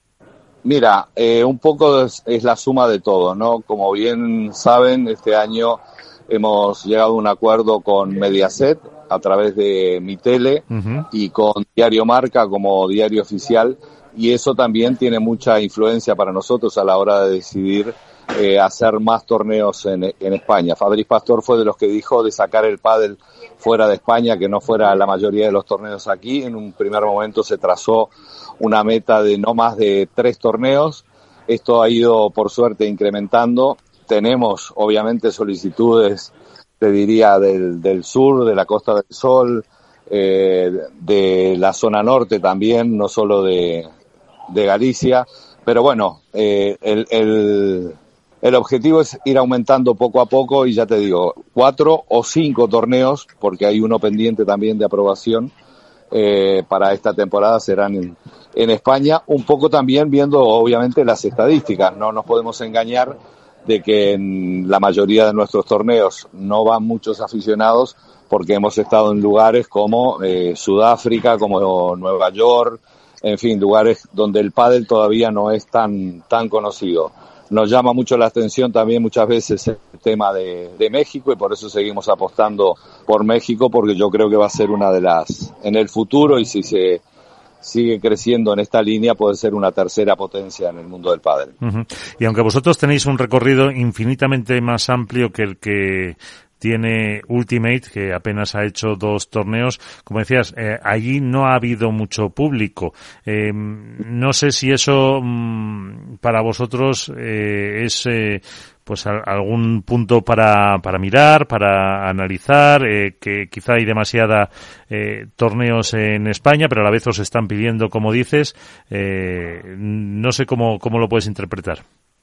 Mira, un poco es la suma de todo, ¿no? Como bien saben, este año hemos llegado a un acuerdo con Mediaset a través de Mitele y con Diario Marca como diario oficial. Y eso también tiene mucha influencia para nosotros a la hora de decidir hacer más torneos en España. Fabriz Pastor fue de los que dijo de sacar el pádel fuera de España, que no fuera la mayoría de los torneos aquí. En un primer momento se trazó una meta de no más de 3 torneos. Esto ha ido, por suerte, incrementando. Tenemos, obviamente, solicitudes, te diría, del sur, de la Costa del Sol, de la zona norte también, no solo de Galicia, pero bueno, el objetivo es ir aumentando poco a poco y ya te digo, 4 o 5 torneos, porque hay uno pendiente también de aprobación para esta temporada, serán en España, un poco también viendo obviamente las estadísticas. No nos podemos engañar de que en la mayoría de nuestros torneos no van muchos aficionados, porque hemos estado en lugares como Sudáfrica, como Nueva York, en fin, lugares donde el pádel todavía no es tan conocido. Nos llama mucho la atención también muchas veces el tema de México, y por eso seguimos apostando por México, porque yo creo que va a ser una de las, en el futuro, y si se sigue creciendo en esta línea, puede ser una tercera potencia en el mundo del pádel. Y aunque vosotros tenéis un recorrido infinitamente más amplio que el que tiene Ultimate, que apenas ha hecho 2 torneos, como decías, allí no ha habido mucho público. No sé si eso para vosotros es pues algún punto para mirar, para analizar, que quizá hay demasiada torneos en España, pero a la vez os están pidiendo, como dices, no sé cómo lo puedes interpretar.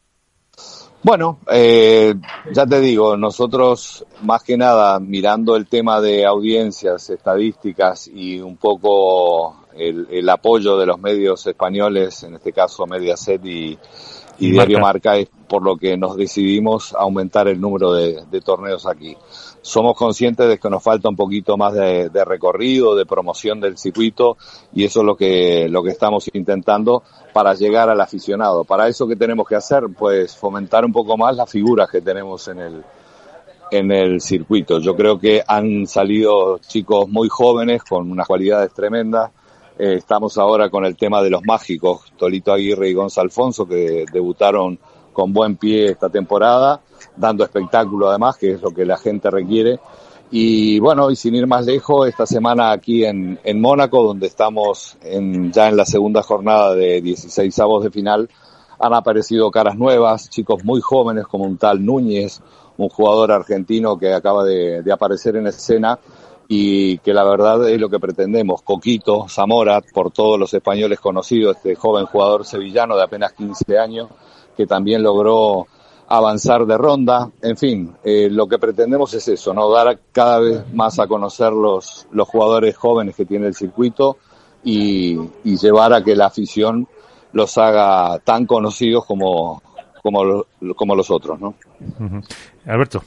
Bueno, ya te digo, nosotros más que nada mirando el tema de audiencias, estadísticas y un poco el apoyo de los medios españoles, en este caso Mediaset y Diario Marca, es por lo que nos decidimos aumentar el número de torneos aquí. Somos conscientes de que nos falta un poquito más de recorrido, de promoción del circuito, y eso es lo que estamos intentando para llegar al aficionado. Para eso, ¿qué tenemos que hacer? Pues fomentar un poco más las figuras que tenemos en el circuito. Yo creo que han salido chicos muy jóvenes con unas cualidades tremendas. Estamos ahora con el tema de los mágicos, Tolito Aguirre y Gonzalo Alfonso, que debutaron con buen pie esta temporada, dando espectáculo además, que es lo que la gente requiere. Y bueno, y sin ir más lejos, esta semana aquí en Mónaco, donde estamos ya en la segunda jornada de 16avos de final, han aparecido caras nuevas, chicos muy jóvenes como un tal Núñez, un jugador argentino que acaba de aparecer en escena, y que la verdad es lo que pretendemos. Coquito Zamora, por todos los españoles conocidos, este joven jugador sevillano de apenas 15 años, que también logró avanzar de ronda, en fin, lo que pretendemos es eso, ¿no? Dar cada vez más a conocer los jugadores jóvenes que tiene el circuito y llevar a que la afición los haga tan conocidos como los otros, ¿no? Uh-huh. Alberto.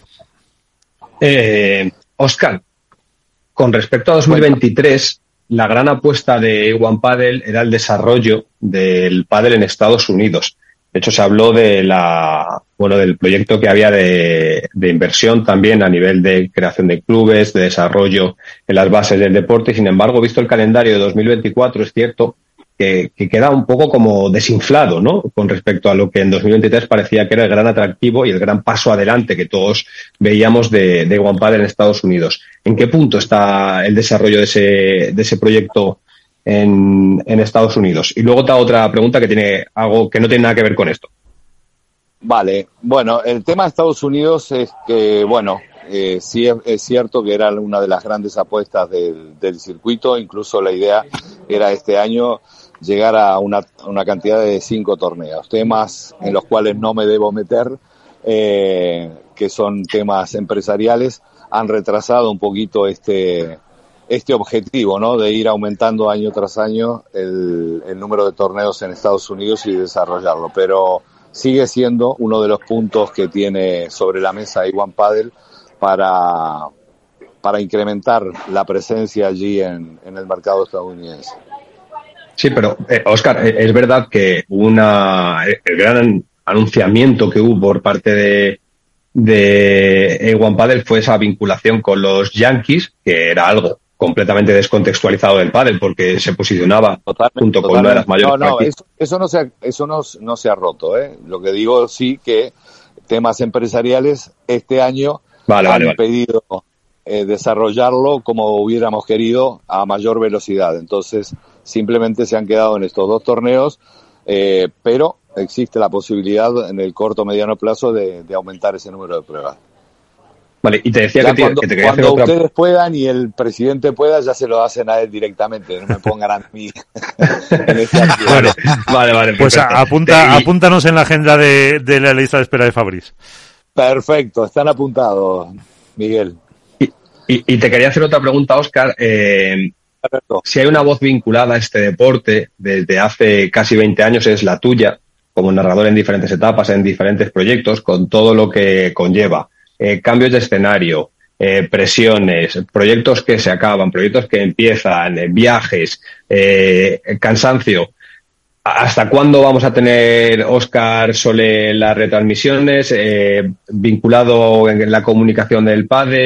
Óscar, con respecto a 2023, la gran apuesta de One Padel era el desarrollo del pádel en Estados Unidos. De hecho, se habló del proyecto que había de inversión también a nivel de creación de clubes, de desarrollo en las bases del deporte. Sin embargo, visto el calendario de 2024, es cierto que queda un poco como desinflado, ¿no? Con respecto a lo que en 2023 parecía que era el gran atractivo y el gran paso adelante que todos veíamos de One Padel en Estados Unidos. ¿En qué punto está el desarrollo de ese proyecto en Estados Unidos? Y luego te hago otra pregunta que tiene algo que no tiene nada que ver con esto. Vale, bueno, el tema de Estados Unidos es que, sí es cierto que era una de las grandes apuestas del circuito, incluso la idea era este año llegar a una cantidad de 5 torneos, temas en los cuales no me debo meter, que son temas empresariales, han retrasado un poquito este objetivo, ¿no? De ir aumentando año tras año el número de torneos en Estados Unidos y desarrollarlo, pero sigue siendo uno de los puntos que tiene sobre la mesa One Padel para incrementar la presencia allí en el mercado estadounidense. Sí, pero Óscar, es verdad que el gran anunciamiento que hubo por parte de One Padel fue esa vinculación con los Yankees, que era algo completamente descontextualizado del pádel porque se posicionaba junto con una de las mayores eso no se ha roto, ¿eh? Lo que digo sí que temas empresariales este año han impedido desarrollarlo como hubiéramos querido a mayor velocidad. Entonces simplemente se han quedado en estos 2 torneos, pero existe la posibilidad en el corto o mediano plazo de aumentar ese número de pruebas. Vale, y te decía que te quería hacer cuando ustedes puedan y el presidente pueda, ya se lo hacen a él directamente, no me pongan a mí en este Vale, pues apúntanos en la agenda de la lista de espera de Fabris. Perfecto, están apuntados, Miguel. Y te quería hacer otra pregunta, Óscar. Si hay una voz vinculada a este deporte desde hace casi 20 años, es la tuya, como narrador en diferentes etapas, en diferentes proyectos, con todo lo que conlleva. Cambios de escenario, presiones, proyectos que se acaban, proyectos que empiezan, viajes, cansancio. ¿Hasta cuándo vamos a tener, Óscar Solé, las retransmisiones, vinculado en la comunicación del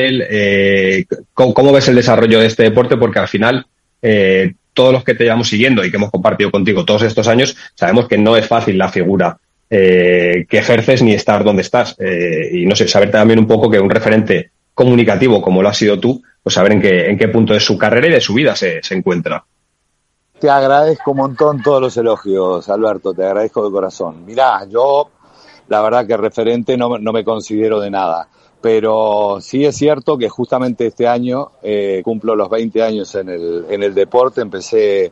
pádel? ¿Cómo ves el desarrollo de este deporte? Porque al final, todos los que te llevamos siguiendo y que hemos compartido contigo todos estos años, sabemos que no es fácil la figura que ejerces ni estar donde estás. Y no sé, saber también un poco que un referente comunicativo como lo has sido tú, pues saber en qué punto de su carrera y de su vida se encuentra. Te agradezco un montón todos los elogios, Alberto, te agradezco de corazón. Mirá, yo la verdad que referente no me considero de nada, pero sí es cierto que justamente este año cumplo los 20 años en el deporte. Empecé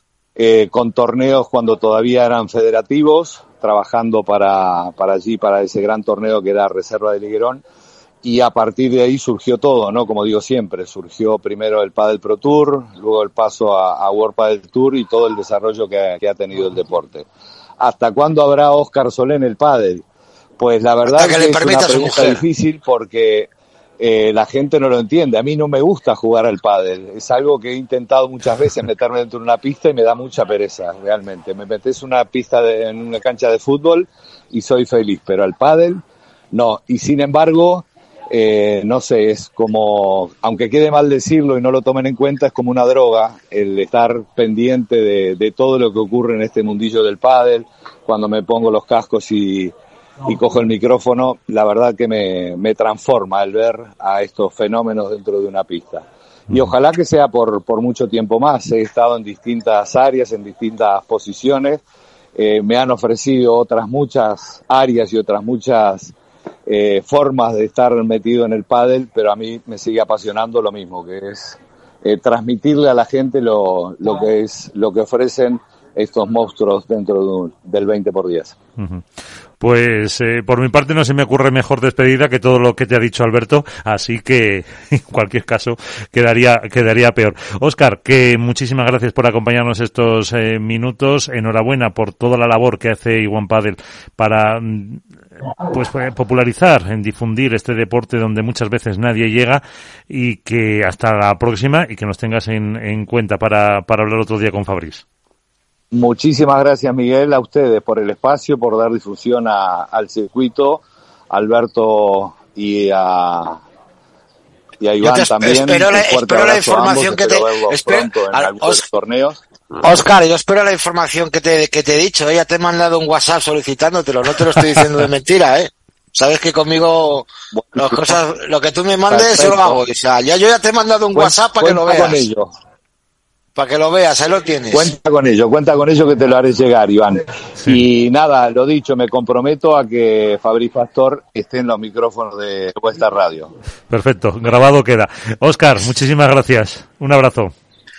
con torneos cuando todavía eran federativos, trabajando para ese gran torneo que era Reserva de Liguerón. Y a partir de ahí surgió todo, ¿no? Como digo siempre, surgió primero el Padel Pro Tour, luego el paso a World Padel Tour y todo el desarrollo que ha tenido el deporte. ¿Hasta cuándo habrá Óscar Solé en el pádel? Pues la verdad que es una pregunta difícil porque la gente no lo entiende. A mí no me gusta jugar al pádel. Es algo que he intentado muchas veces, meterme dentro de una pista y me da mucha pereza, realmente. Me metes en una cancha de fútbol y soy feliz, pero al pádel no. Y sin embargo, no sé, es como, aunque quede mal decirlo y no lo tomen en cuenta, es como una droga el estar pendiente de todo lo que ocurre en este mundillo del pádel. Cuando me pongo los cascos y cojo el micrófono, la verdad que me transforma el ver a estos fenómenos dentro de una pista. Y ojalá que sea por mucho tiempo más. He estado en distintas áreas, en distintas posiciones. Me han ofrecido otras muchas áreas y otras muchas formas de estar metido en el pádel, pero a mí me sigue apasionando lo mismo, que es transmitirle a la gente lo que ofrecen estos monstruos dentro del 20x10. Uh-huh. Pues por mi parte no se me ocurre mejor despedida que todo lo que te ha dicho Alberto, así que en cualquier caso quedaría peor. Óscar, que muchísimas gracias por acompañarnos estos minutos. Enhorabuena por toda la labor que hace iOne Padel para pues popularizar, en difundir este deporte donde muchas veces nadie llega, y que hasta la próxima y que nos tengas en cuenta para hablar otro día con Fabrice. Muchísimas gracias, Miguel, a ustedes por el espacio, por dar difusión al circuito, a Alberto y a Iván también. Espero la información que te... torneos. Óscar, yo espero la información que te he dicho. Ya te he mandado un WhatsApp solicitándotelo, no te lo estoy diciendo de mentira, ¿eh? Sabes que conmigo las cosas, lo que tú me mandes, yo lo hago. O sea, yo ya te he mandado un WhatsApp para que lo veas. Con ello. Para que lo veas, ahí lo tienes. Cuenta con ello que te lo haré llegar, Iván. Sí. Y nada, lo dicho, me comprometo a que Fabrice Pastor esté en los micrófonos de vuestra radio. Perfecto, grabado queda. Óscar, muchísimas gracias. Un abrazo.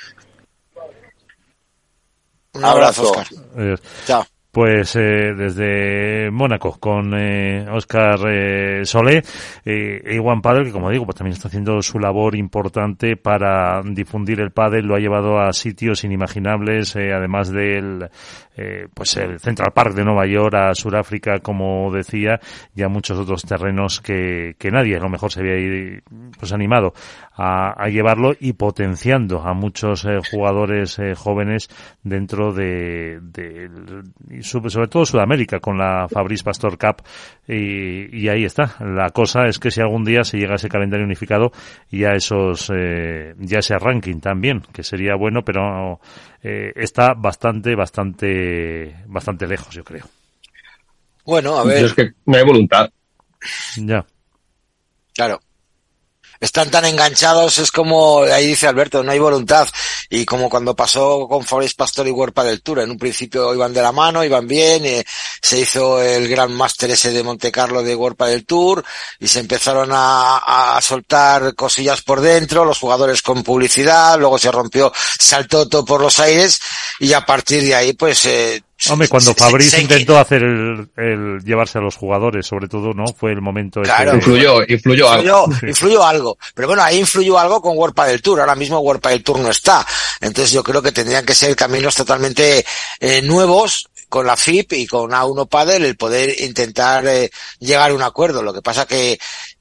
Un abrazo, Óscar. Chao. Pues desde Mónaco con Óscar Solé, iOne Padel, que como digo, pues también está haciendo su labor importante para difundir el pádel, lo ha llevado a sitios inimaginables, además del pues el Central Park de Nueva York, a Sudáfrica, como decía, y a muchos otros terrenos que nadie a lo mejor se había pues animado a llevarlo, y potenciando a muchos jugadores jóvenes dentro de sobre todo Sudamérica, con la Fabrice Pastor Cup, y ahí está. La cosa es que si algún día se llega a ese calendario unificado y a esos ya ese ranking también, que sería bueno, pero está bastante lejos, yo creo. Bueno, a ver. Yo es que no hay voluntad. Ya. Claro. Están tan enganchados, es como, ahí dice Alberto, no hay voluntad. Y como cuando pasó con Fabrice Pastor y World Padel Tour, en un principio iban de la mano, iban bien, se hizo el Grand Master ese de Monte Carlo de World Padel Tour, y se empezaron a soltar cosillas por dentro, los jugadores con publicidad, luego se rompió, saltó todo por los aires, y a partir de ahí, pues, hombre, cuando Fabrice intentó hacer el llevarse a los jugadores, sobre todo, ¿no? Fue el momento... Claro, influyó algo. Pero bueno, ahí influyó algo con World Padel Tour. Ahora mismo World Padel Tour no está. Entonces yo creo que tendrían que ser caminos totalmente nuevos, con la FIP y con A1 Padel, el poder intentar llegar a un acuerdo. Lo que pasa que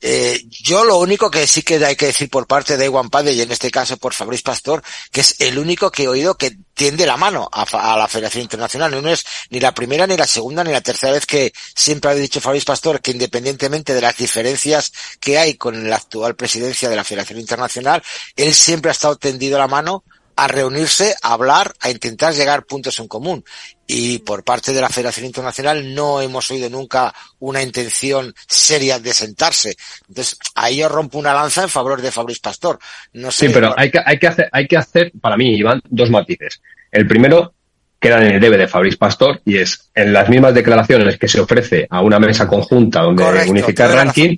yo lo único que sí que hay que decir por parte de iOne Padel, y en este caso por Fabrice Pastor, que es el único que he oído que tiende la mano a la Federación Internacional. No es ni la primera, ni la segunda, ni la tercera vez que siempre ha dicho Fabrice Pastor que, independientemente de las diferencias que hay con la actual presidencia de la Federación Internacional, él siempre ha estado tendido la mano a reunirse, a hablar, a intentar llegar a puntos en común. Y por parte de la Federación Internacional no hemos oído nunca una intención seria de sentarse. Entonces, ahí yo rompo una lanza en favor de Fabrice Pastor. No sé. Sí, pero hay que hacer, para mí, Iván, dos matices. El primero queda en el debe de Fabrice Pastor, y es en las mismas declaraciones que se ofrece a una mesa conjunta donde unifica el ranking,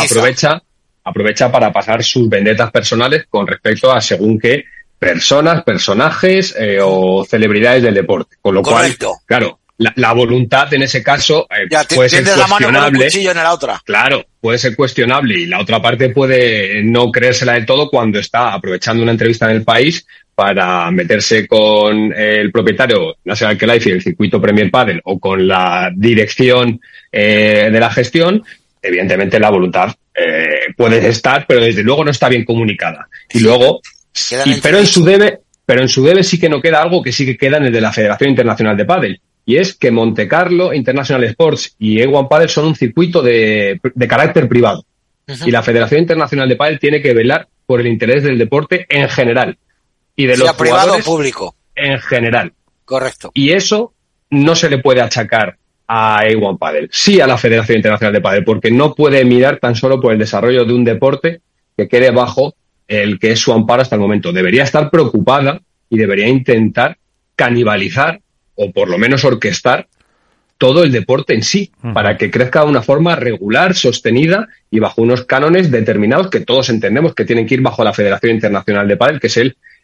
aprovecha para pasar sus vendetas personales con respecto a según qué personas, personajes o celebridades del deporte. Con lo cual, claro, la voluntad en ese caso puede ser cuestionable. La mano con un cuchillo en la otra. Claro, puede ser cuestionable, y la otra parte puede no creérsela del todo cuando está aprovechando una entrevista en El País para meterse con el propietario Nasser Al-Khelaifi del circuito Premier Padel o con la dirección de la gestión. Evidentemente la voluntad puede estar, pero desde luego no está bien comunicada. Y luego, pero en su debe sí que no queda algo que sí que queda en el de la Federación Internacional de Padel, y es que Monte Carlo International Sports y iOne Padel son un circuito de carácter privado. Uh-huh. Y la Federación Internacional de Padel tiene que velar por el interés del deporte en general. Y de los privado o público. En general. Correcto. Y eso no se le puede achacar a iOne Padel, sí a la Federación Internacional de Padel, porque no puede mirar tan solo por el desarrollo de un deporte que quede bajo el que es su amparo hasta el momento. Debería estar preocupada y debería intentar canibalizar, o por lo menos orquestar, todo el deporte en sí, para que crezca de una forma regular, sostenida y bajo unos cánones determinados que todos entendemos que tienen que ir bajo la Federación Internacional de Padel, que es el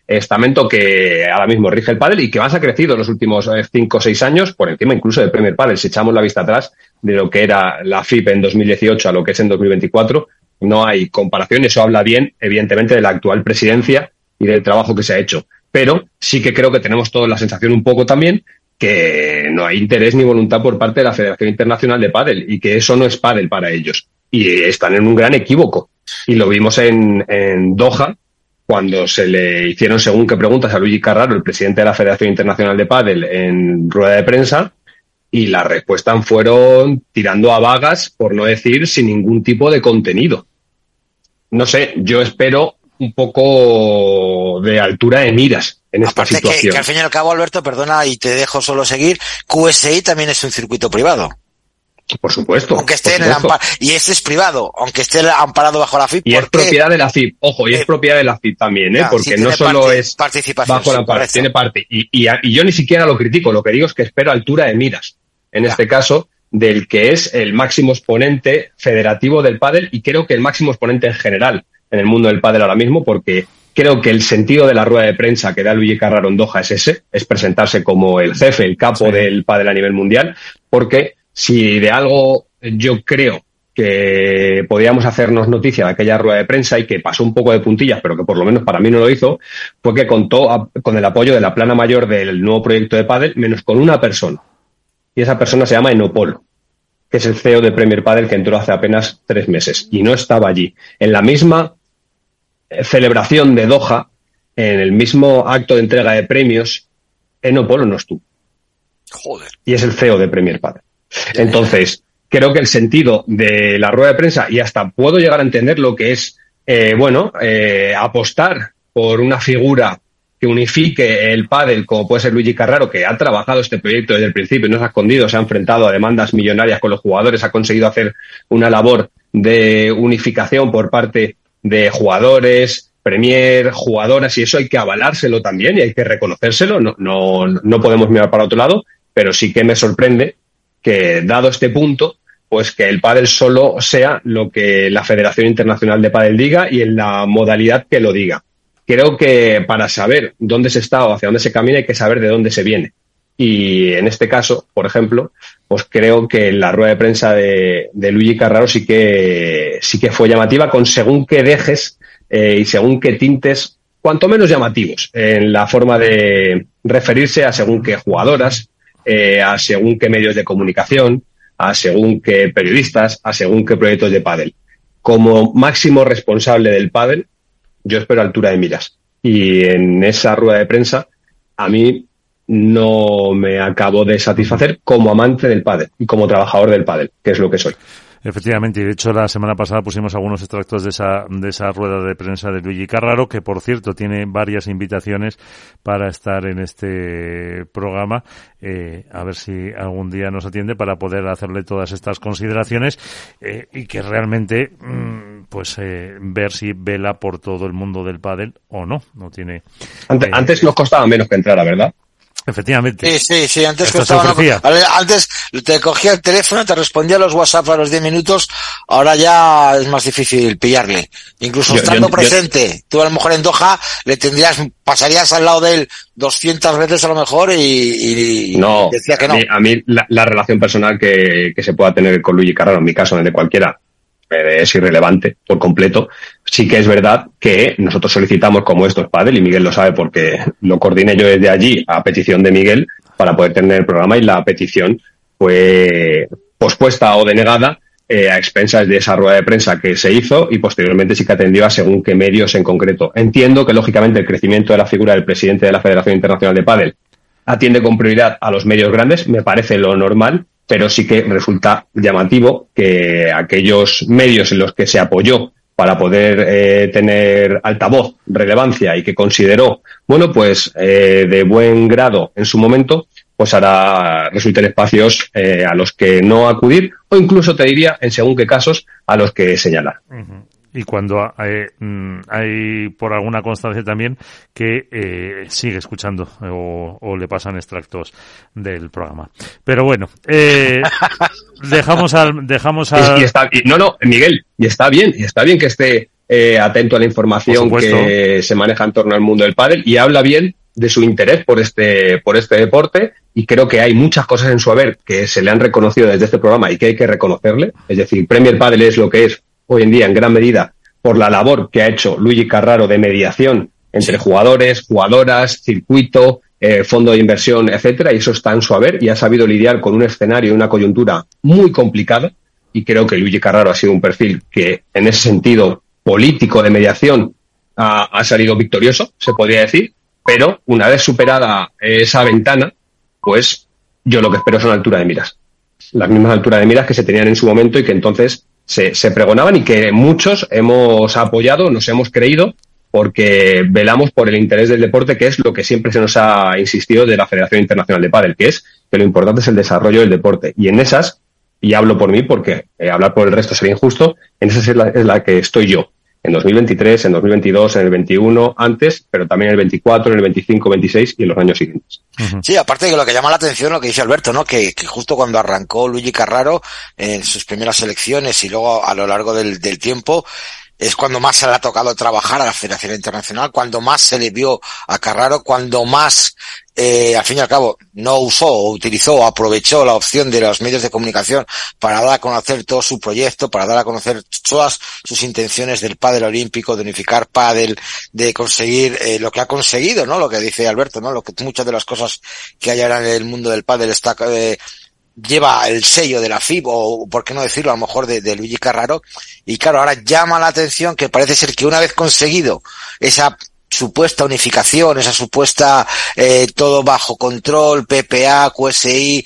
estamento que ahora mismo rige el pádel y que más ha crecido en los últimos 5 o 6 años, por encima incluso de Premier Padel. Si echamos la vista atrás de lo que era la FIP en 2018 a lo que es en 2024, no hay comparación. Eso habla bien, evidentemente, de la actual presidencia y del trabajo que se ha hecho. Pero sí que creo que tenemos todos la sensación un poco también que no hay interés ni voluntad por parte de la Federación Internacional de Pádel y que eso no es pádel para ellos. Y están en un gran equívoco. Y lo vimos en Doha, cuando se le hicieron según qué preguntas a Luigi Carraro, el presidente de la Federación Internacional de Pádel, en rueda de prensa, y las respuestas fueron tirando a vagas, por no decir sin ningún tipo de contenido. No sé, yo espero un poco de altura de miras en esta situación. Que al fin y al cabo, Alberto, perdona y te dejo solo seguir, QSI también es un circuito privado. Por supuesto. Aunque esté en el amparo, y este es privado, aunque esté amparado bajo la FIP. Y es propiedad de la FIP, ojo, y es propiedad de la FIP también, porque no solo es bajo la parte, tiene parte. Y yo ni siquiera lo critico, lo que digo es que espero altura de miras, en este caso, del que es el máximo exponente federativo del pádel y creo que el máximo exponente en general en el mundo del pádel ahora mismo, porque creo que el sentido de la rueda de prensa que da Luigi Carraro en Doha es ese, es presentarse como el jefe, el capo del pádel a nivel mundial, porque si de algo yo creo que podíamos hacernos noticia de aquella rueda de prensa y que pasó un poco de puntillas, pero que por lo menos para mí no lo hizo, fue que contó con el apoyo de la plana mayor del nuevo proyecto de pádel, menos con una persona. Y esa persona se llama Enopolo, que es el CEO de Premier Padel, que entró hace apenas 3 meses. Y no estaba allí. En la misma celebración de Doha, en el mismo acto de entrega de premios, Enopolo no estuvo. Joder. Y es el CEO de Premier Padel. Entonces, creo que el sentido de la rueda de prensa, y hasta puedo llegar a entender lo que es, apostar por una figura que unifique el pádel, como puede ser Luigi Carraro, que ha trabajado este proyecto desde el principio, no se ha escondido, se ha enfrentado a demandas millonarias con los jugadores, ha conseguido hacer una labor de unificación por parte de jugadores, Premier, jugadoras, y eso hay que avalárselo también y hay que reconocérselo, no podemos mirar para otro lado, pero sí que me sorprende que, dado este punto, pues que el pádel solo sea lo que la Federación Internacional de Pádel diga y en la modalidad que lo diga. Creo que para saber dónde se está o hacia dónde se camina hay que saber de dónde se viene. Y en este caso, por ejemplo, pues creo que la rueda de prensa de Luigi Carraro sí que fue llamativa, con según qué dejes y según qué tintes, cuanto menos llamativos, en la forma de referirse a según qué jugadoras, a según qué medios de comunicación, a según qué periodistas, a según qué proyectos de pádel. Como máximo responsable del pádel, yo espero altura de miras. Y en esa rueda de prensa, a mí no me acabo de satisfacer como amante del pádel y como trabajador del pádel, que es lo que soy. Efectivamente, y de hecho la semana pasada pusimos algunos extractos de esa rueda de prensa de Luigi Carraro, que por cierto tiene varias invitaciones para estar en este programa, a ver si algún día nos atiende para poder hacerle todas estas consideraciones y que realmente ver si vela por todo el mundo del pádel o no tiene. Antes nos costaba menos que entrara, ¿verdad? Efectivamente. Sí, antes costaba. Antes te cogía el teléfono, te respondía a los WhatsApp a los 10 minutos, ahora ya es más difícil pillarle. Incluso estando presente, tú a lo mejor en Doha pasarías al lado de él 200 veces a lo mejor y no, decía que no. A mí la relación personal que se pueda tener con Luigi Carraro, en mi caso, de cualquiera, es irrelevante por completo. Sí que es verdad que nosotros solicitamos, como esto es pádel, y Miguel lo sabe porque lo coordiné yo desde allí a petición de Miguel para poder tener el programa, y la petición fue pospuesta o denegada a expensas de esa rueda de prensa que se hizo, y posteriormente sí que atendió a según qué medios en concreto. Entiendo que lógicamente el crecimiento de la figura del presidente de la Federación Internacional de Pádel atiende con prioridad a los medios grandes, me parece lo normal, pero sí que resulta llamativo que aquellos medios en los que se apoyó para poder tener altavoz, relevancia, y que consideró, de buen grado en su momento, pues ahora resulten espacios a los que no acudir, o incluso te diría, en según qué casos, a los que señalar. Uh-huh. Y cuando hay por alguna constancia también que sigue escuchando o le pasan extractos del programa. Pero bueno, dejamos al Miguel, y está bien que esté atento a la información que se maneja en torno al mundo del pádel y habla bien de su interés por este deporte, y creo que hay muchas cosas en su haber que se le han reconocido desde este programa y que hay que reconocerle. Es decir, Premier Padel es lo que es hoy en día en gran medida por la labor que ha hecho Luigi Carraro de mediación entre jugadores, jugadoras, circuito, fondo de inversión, etcétera, y eso está en su haber y ha sabido lidiar con un escenario y una coyuntura muy complicada, y creo que Luigi Carraro ha sido un perfil que en ese sentido político de mediación ha salido victorioso, se podría decir. Pero una vez superada esa ventana, pues yo lo que espero son altura de miras. Las mismas alturas de miras que se tenían en su momento y que entonces se pregonaban y que muchos hemos apoyado, nos hemos creído, porque velamos por el interés del deporte, que es lo que siempre se nos ha insistido de la Federación Internacional de Pádel, que es que lo importante es el desarrollo del deporte. Y en esas, y hablo por mí porque hablar por el resto sería injusto, en esas es la que estoy yo. En 2023, en 2022, en el 21, antes, pero también en el 24, en el 25, 26 y en los años siguientes. Sí, aparte de que lo que llama la atención, lo que dice Alberto, ¿no? Que justo cuando arrancó Luigi Carraro en sus primeras elecciones y luego a lo largo del tiempo, es cuando más se le ha tocado trabajar a la Federación Internacional, cuando más se le vio a Carraro, cuando más, al fin y al cabo, no usó o utilizó o aprovechó la opción de los medios de comunicación para dar a conocer todo su proyecto, para dar a conocer todas sus intenciones del pádel olímpico, de unificar pádel, de conseguir lo que ha conseguido, ¿no? Lo que dice Alberto, ¿no? Lo que muchas de las cosas que hay ahora en el mundo del pádel está lleva el sello de la FIB, o por qué no decirlo, a lo mejor de Luigi Carraro. Y claro, ahora llama la atención que parece ser que una vez conseguido esa supuesta unificación, esa supuesta todo bajo control, PPA, QSI,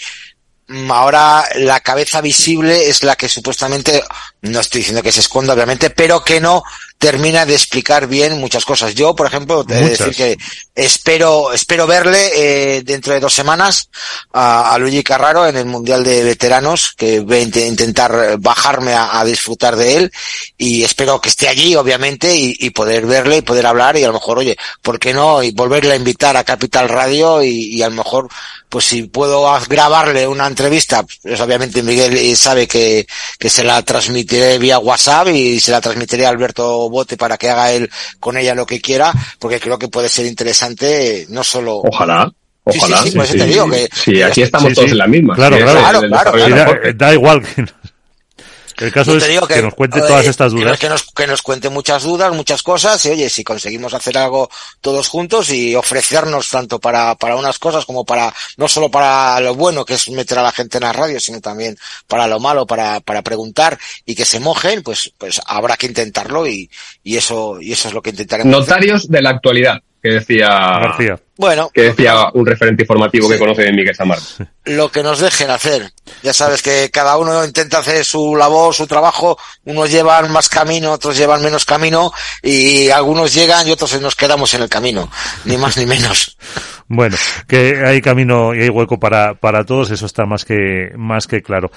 ahora la cabeza visible es la que supuestamente, no estoy diciendo que se esconda obviamente, pero que no termina de explicar bien muchas cosas. Yo, por ejemplo, te he de decir que espero verle dentro de 2 semanas a Luigi Carraro en el Mundial de Veteranos, que voy a intentar bajarme a disfrutar de él, y espero que esté allí, obviamente, y poder verle y poder hablar, y a lo mejor, oye, ¿por qué no? Y volverle a invitar a Capital Radio y a lo mejor, pues si puedo grabarle una entrevista, pues obviamente Miguel sabe que se la transmitiré vía WhatsApp y se la transmitiré a Alberto Bote para que haga él con ella lo que quiera, porque creo que puede ser interesante, no solo... Ojalá. Sí, por eso te digo que... Sí, aquí estamos todos en la misma. Claro. Da igual que... El caso es que nos cuente todas estas dudas. Que nos cuente muchas dudas, muchas cosas, y oye, si conseguimos hacer algo todos juntos y ofrecernos tanto para unas cosas como para, no solo para lo bueno que es meter a la gente en la radio, sino también para lo malo, para preguntar y que se mojen, pues habrá que intentarlo y eso es lo que intentaremos. Notarios de la actualidad, que decía García. Bueno, que decía un referente informativo que conoce de Miguel Samar. Lo que nos dejen hacer. Ya sabes que cada uno intenta hacer su labor, su trabajo. Unos llevan más camino, otros llevan menos camino, y algunos llegan y otros nos quedamos en el camino. Ni más ni menos. Bueno, que hay camino y hay hueco para todos, eso está más que claro.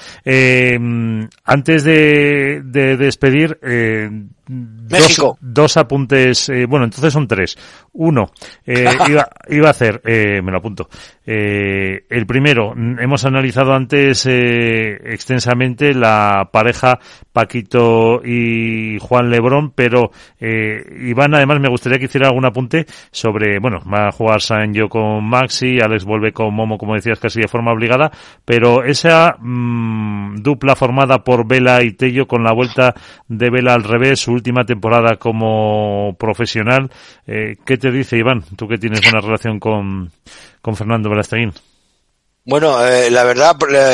Antes de despedir, México. Dos apuntes, bueno, entonces son 3. Uno, iba a hacer, me lo apunto. El primero, hemos analizado antes extensamente la pareja Paquito y Juan Lebrón, pero Iván, además me gustaría que hiciera algún apunte sobre, bueno, va a jugar Sancho con Maxi, Alex vuelve con Momo, como decías, casi de forma obligada, pero esa dupla formada por Vela y Tello, con la vuelta de Vela al revés, su última temporada como profesional, ¿qué te dice, Iván? Tú que tienes buena relación con Fernando Velasteguín. Bueno, la verdad,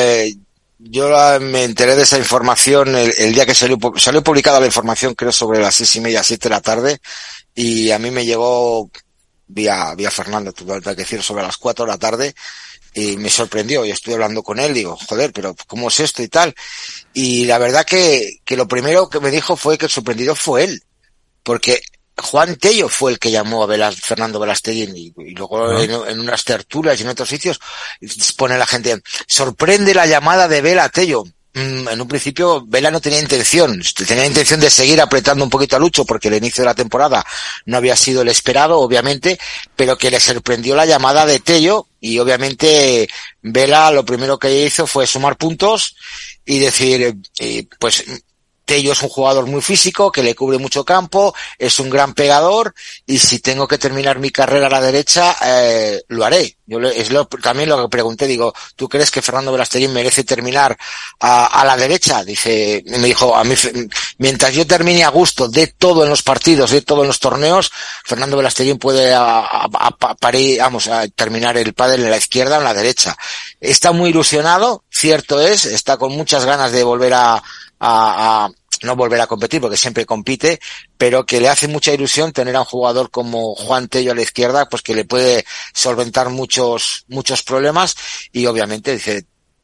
yo me enteré de esa información el día que salió publicada la información, creo sobre las 6:30, 7 de la tarde, y a mí me llegó vía Fernando, hay que decir, sobre las 4 de la tarde, y me sorprendió, y estuve hablando con él, digo, joder, pero ¿cómo es esto y tal? Y la verdad que lo primero que me dijo fue que el sorprendido fue él, porque Juan Tello fue el que llamó a Fernando Velasteguín, y luego en unas tertulias y en otros sitios pone la gente, sorprende la llamada de Vela a Tello. En un principio Vela no tenía intención de seguir apretando un poquito a Lucho, porque el inicio de la temporada no había sido el esperado, obviamente, pero que le sorprendió la llamada de Tello, y obviamente Vela lo primero que hizo fue sumar puntos y decir, pues Tello es un jugador muy físico, que le cubre mucho campo, es un gran pegador, y si tengo que terminar mi carrera a la derecha, lo haré. También lo que pregunté, digo, ¿tú crees que Fernando Velasteguín merece terminar a la derecha? Me dijo, a mí, mientras yo termine a gusto de todo en los partidos, de todo en los torneos, Fernando Velasteguín puede terminar el pádel en la izquierda o en la derecha. Está muy ilusionado, cierto es, está con muchas ganas de volver no volver a competir porque siempre compite, pero que le hace mucha ilusión tener a un jugador como Juan Tello a la izquierda, pues que le puede solventar muchos problemas, y obviamente dice,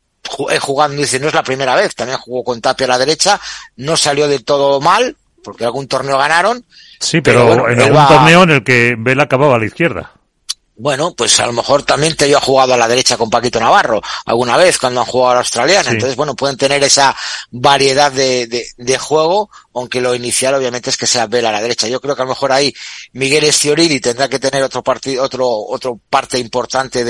no es la primera vez, también jugó con Tapia a la derecha, no salió del todo mal, porque algún torneo ganaron. Sí, pero bueno, en algún torneo en el que Vela acababa a la izquierda. Bueno, pues a lo mejor también Tello ha jugado a la derecha con Paquito Navarro alguna vez cuando han jugado a la australiana. Sí. Entonces, bueno, pueden tener esa variedad de juego, aunque lo inicial obviamente es que sea Vela a la derecha. Yo creo que a lo mejor ahí Miguel Escioridi tendrá que tener otro parte importante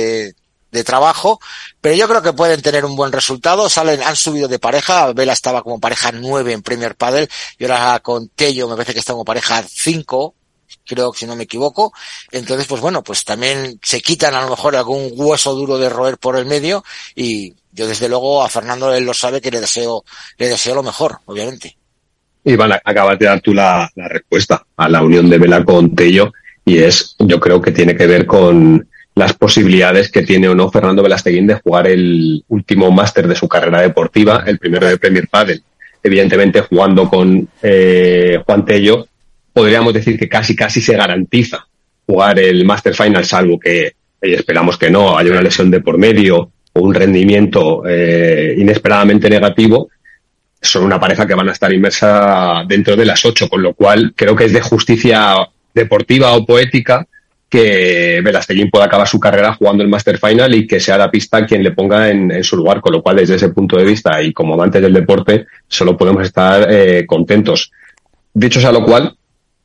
de trabajo, pero yo creo que pueden tener un buen resultado. Han subido de pareja. Vela estaba como pareja 9 en Premier Padel, y ahora con Tello me parece que está como pareja 5, creo que si no me equivoco. Entonces, pues bueno, pues también se quitan a lo mejor algún hueso duro de roer por el medio, y yo desde luego a Fernando, él lo sabe, que le deseo lo mejor, obviamente. Iván, acabas de dar tú la respuesta a la unión de Vela con Tello, y yo creo que tiene que ver con las posibilidades que tiene o no Fernando Velasteguín de jugar el último máster de su carrera deportiva, el primero de Premier Padel. Evidentemente, jugando con Juan Tello, podríamos decir que casi se garantiza jugar el Master Final, salvo que esperamos que no haya una lesión de por medio o un rendimiento inesperadamente negativo. Son una pareja que van a estar inmersa dentro de las 8, con lo cual creo que es de justicia deportiva o poética que Velasteguín pueda acabar su carrera jugando el Master Final y que sea la pista quien le ponga en su lugar, con lo cual desde ese punto de vista y como amantes del deporte solo podemos estar contentos. Dicho sea lo cual,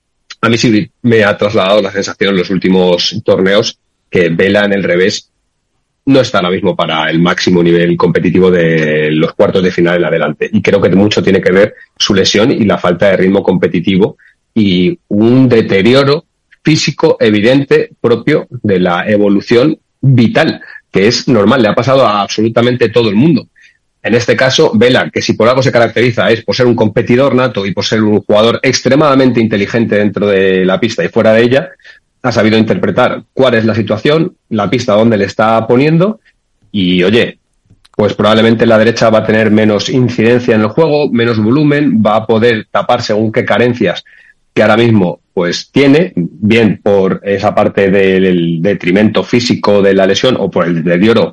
a mí sí me ha trasladado la sensación en los últimos torneos que Vela en el revés no está ahora mismo para el máximo nivel competitivo de los cuartos de final en adelante. Y creo que mucho tiene que ver su lesión y la falta de ritmo competitivo y un deterioro físico evidente propio de la evolución vital, que es normal, le ha pasado a absolutamente todo el mundo. En este caso, Vela, que si por algo se caracteriza es por ser un competidor nato y por ser un jugador extremadamente inteligente dentro de la pista y fuera de ella, ha sabido interpretar cuál es la situación, la pista donde le está poniendo, y oye, pues probablemente la derecha va a tener menos incidencia en el juego, menos volumen, va a poder tapar según qué carencias que ahora mismo pues tiene, bien por esa parte del detrimento físico de la lesión o por el deterioro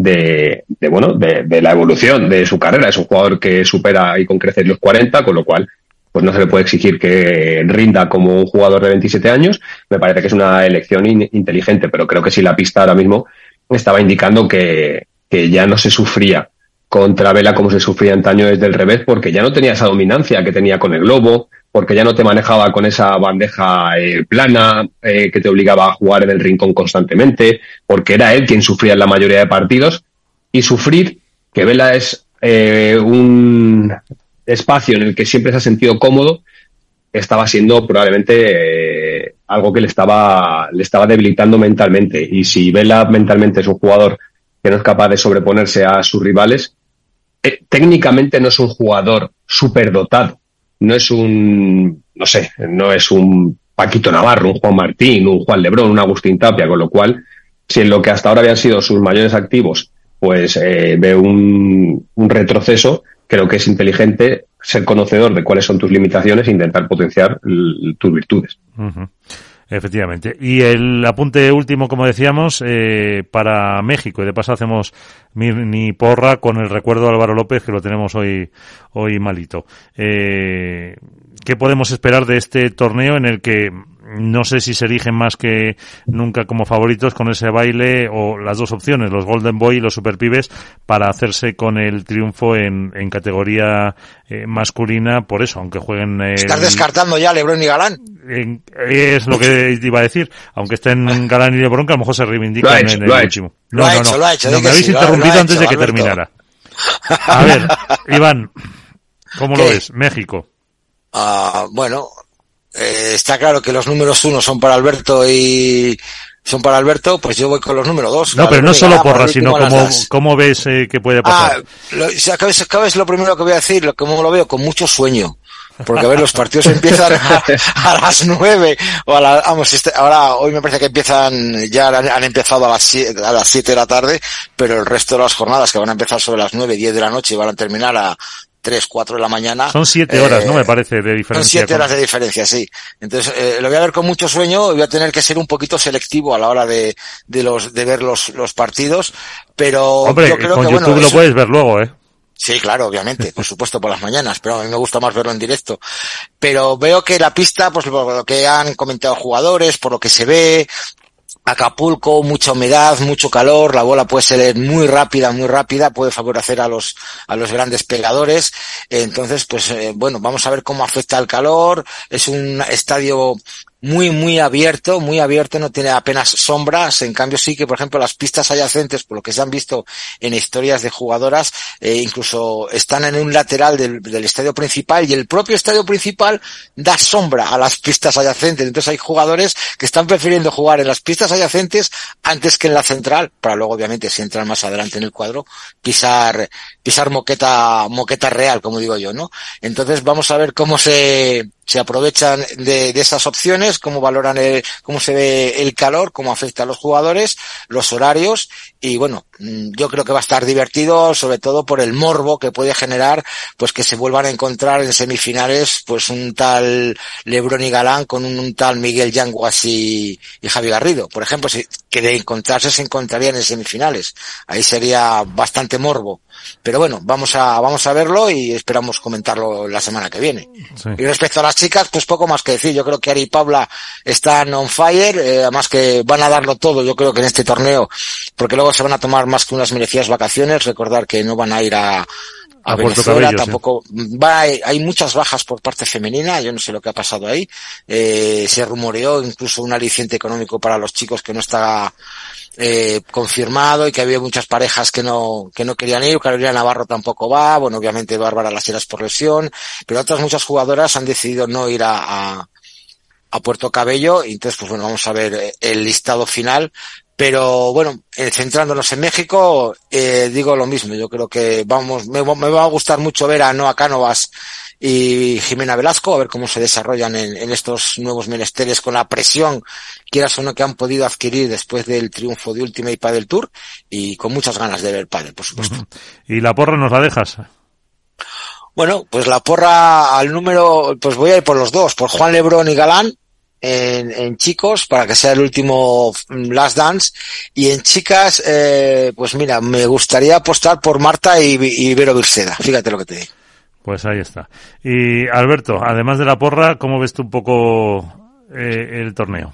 de la evolución de su carrera. Es un jugador que supera y con creces los 40, con lo cual pues no se le puede exigir que rinda como un jugador de 27 años. Me parece que es una elección inteligente, pero creo que si la pista ahora mismo estaba indicando que ya no se sufría contra Vela como se sufría antaño desde el revés, porque ya no tenía esa dominancia que tenía con el globo, porque ya no te manejaba con esa bandeja plana que te obligaba a jugar en el rincón constantemente, porque era él quien sufría en la mayoría de partidos, y sufrir, que Vela es un espacio en el que siempre se ha sentido cómodo, estaba siendo probablemente algo que le estaba debilitando mentalmente. Y si Vela mentalmente es un jugador que no es capaz de sobreponerse a sus rivales, técnicamente no es un jugador superdotado, no es un Paquito Navarro, un Juan Martín, un Juan Lebrón, un Agustín Tapia, con lo cual, si en lo que hasta ahora habían sido sus mayores activos, pues ve un retroceso, creo que es inteligente ser conocedor de cuáles son tus limitaciones e intentar potenciar tus virtudes. Uh-huh. Efectivamente. Y el apunte último, como decíamos, para México, y de paso hacemos mi porra con el recuerdo de Álvaro López, que lo tenemos hoy malito. ¿Qué podemos esperar de este torneo en el que no sé si se erigen más que nunca como favoritos con ese baile, o las dos opciones, los Golden Boy y los Super Pibes, para hacerse con el triunfo en categoría masculina, por eso, aunque jueguen... ¿Estás descartando ya LeBron y Galán? Es lo que iba a decir, aunque estén Galán y LeBron, que a lo mejor se reivindican en el último. Lo ha hecho. No, me habéis interrumpido antes de que terminara. A ver, Iván, ¿Cómo lo ves? México. Bueno, está claro que los números 1 son para Alberto, pues yo voy con los números 2. No, pero no solo porra, sino cómo ves que puede pasar. ¿Sabes lo primero que voy a decir? Cómo lo veo, con mucho sueño. Porque a ver, los partidos empiezan a las 9 o ahora hoy me parece que han empezado a las 7 de la tarde, pero el resto de las jornadas que van a empezar sobre las 9, 10 de la noche y van a terminar a 3, 4 de la mañana. Son 7 horas, ¿no? Me parece, de diferencia. Son 7 horas de diferencia, sí. Entonces, lo voy a ver con mucho sueño y voy a tener que ser un poquito selectivo a la hora de ver los partidos, pero hombre, yo creo con que YouTube bueno, lo puedes ver luego, ¿eh? Sí, claro, obviamente, por supuesto por las mañanas, pero a mí me gusta más verlo en directo. Pero veo que la pista, pues por lo que han comentado jugadores, por lo que se ve, Acapulco, mucha humedad, mucho calor, la bola puede ser muy rápida, puede favorecer a los grandes pegadores. Entonces, pues bueno, vamos a ver cómo afecta el calor. Es un estadio muy abierto, no tiene apenas sombras. En cambio sí que, por ejemplo, las pistas adyacentes, por lo que se han visto en historias de jugadoras, incluso están en un lateral del estadio principal, y el propio estadio principal da sombra a las pistas adyacentes. Entonces hay jugadores que están prefiriendo jugar en las pistas adyacentes antes que en la central, para luego, obviamente, si entran más adelante en el cuadro, pisar moqueta real, como digo yo, ¿no? Entonces vamos a ver cómo se aprovechan de esas opciones, cómo valoran cómo se ve el calor, cómo afecta a los jugadores, los horarios, y bueno, yo creo que va a estar divertido, sobre todo por el morbo que puede generar, pues que se vuelvan a encontrar en semifinales, pues un tal Lebrón y Galán con un tal Miguel Yanguas y Javi Garrido, por ejemplo, que de encontrarse se encontrarían en semifinales. Ahí sería bastante morbo. Pero bueno, vamos a verlo y esperamos comentarlo la semana que viene. Sí. Y respecto a las chicas, pues poco más que decir. Yo creo que Ari y Paula están on fire, además que van a darlo todo, yo creo que en este torneo, porque luego se van a tomar más que unas merecidas vacaciones. Recordar que no van a ir a Venezuela, tampoco hay muchas bajas por parte femenina, yo no sé lo que ha pasado ahí. Se rumoreó incluso un aliciente económico para los chicos que no está confirmado, y que había muchas parejas que no querían ir. Carolina Navarro tampoco va, bueno, obviamente Bárbara Las Heras por lesión, pero otras muchas jugadoras han decidido no ir a Puerto Cabello, y entonces pues bueno, vamos a ver el listado final. Pero bueno, centrándonos en México, digo lo mismo, yo creo que me va a gustar mucho ver a Noa Cánovas y Jimena Velasco, a ver cómo se desarrollan en estos nuevos menesteres, con la presión, quieras o no, que han podido adquirir después del triunfo de Ultimate Padel Tour, y con muchas ganas de ver pádel, por supuesto. Uh-huh. ¿Y la porra nos la dejas? Bueno, pues la porra al número, pues voy a ir por los dos, por Juan Lebrón y Galán, en chicos, para que sea el último Last Dance, y en chicas, pues mira, me gustaría apostar por Marta y Vero Birceda, fíjate lo que te digo. Pues ahí está. Y Alberto, además de la porra, ¿cómo ves tú un poco el torneo?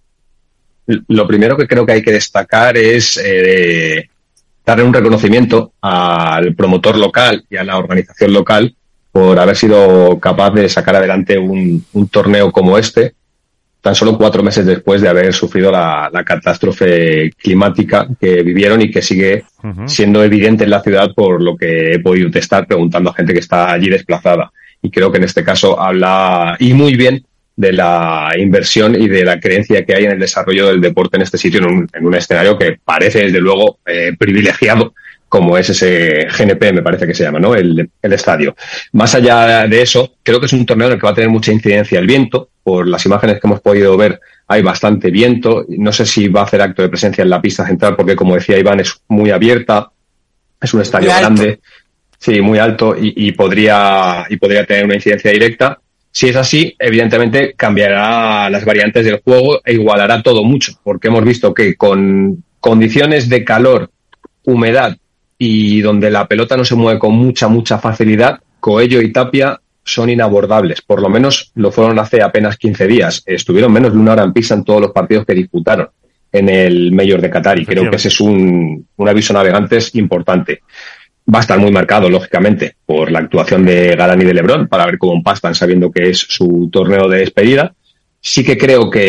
Lo primero que creo que hay que destacar es darle un reconocimiento al promotor local y a la organización local por haber sido capaz de sacar adelante un torneo como este, tan solo 4 meses después de haber sufrido la catástrofe climática que vivieron y que sigue siendo evidente en la ciudad, por lo que he podido testar preguntando a gente que está allí desplazada. Y creo que en este caso habla, y muy bien, de la inversión y de la creencia que hay en el desarrollo del deporte en este sitio, en un escenario que parece, desde luego, privilegiado, como es ese GNP, me parece que se llama, ¿no? El estadio. Más allá de eso, creo que es un torneo en el que va a tener mucha incidencia el viento. Por las imágenes que hemos podido ver, hay bastante viento. No sé si va a hacer acto de presencia en la pista central, porque, como decía Iván, es muy abierta. Es un estadio grande, sí, muy alto, y podría tener una incidencia directa. Si es así, evidentemente cambiará las variantes del juego e igualará todo mucho, porque hemos visto que con condiciones de calor, humedad, y donde la pelota no se mueve con mucha facilidad, Coello y Tapia son inabordables. Por lo menos lo fueron hace apenas 15 días. Estuvieron menos de 1 hora en pista en todos los partidos que disputaron en el Mayor de Qatar, y creo que ese es un aviso a navegantes importante. Va a estar muy marcado, lógicamente, por la actuación de Galán y de Lebrón, para ver cómo empastan sabiendo que es su torneo de despedida. Sí que creo que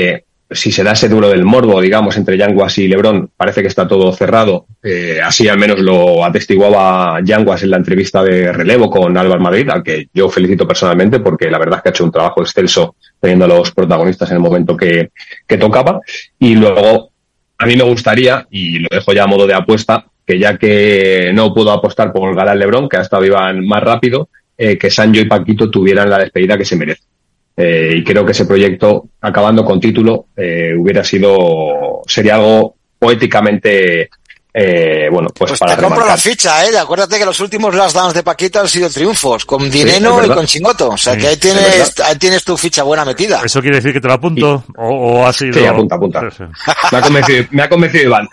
si se da ese duelo del morbo, digamos, entre Yanguas y LeBron, parece que está todo cerrado. Así al menos lo atestiguaba Yanguas en la entrevista de relevo con Álvaro Madrid, al que yo felicito personalmente porque la verdad es que ha hecho un trabajo excelso teniendo a los protagonistas en el momento que tocaba. Y luego, a mí me gustaría, y lo dejo ya a modo de apuesta, que ya que no pudo apostar por el Galán LeBron, que hasta iban más rápido, que Sancho y Paquito tuvieran la despedida que se merece. Y creo que ese proyecto, acabando con título, sería algo poéticamente, pues para te compro remarcar. la ficha, acuérdate que los últimos Last Dance de Paquita han sido triunfos, con Dineno y con Chingoto, o sea que ahí tienes tu ficha buena metida. ¿Eso quiere decir que te la apunto? ¿O ha sido...? Sí, apunta. Me ha convencido Iván.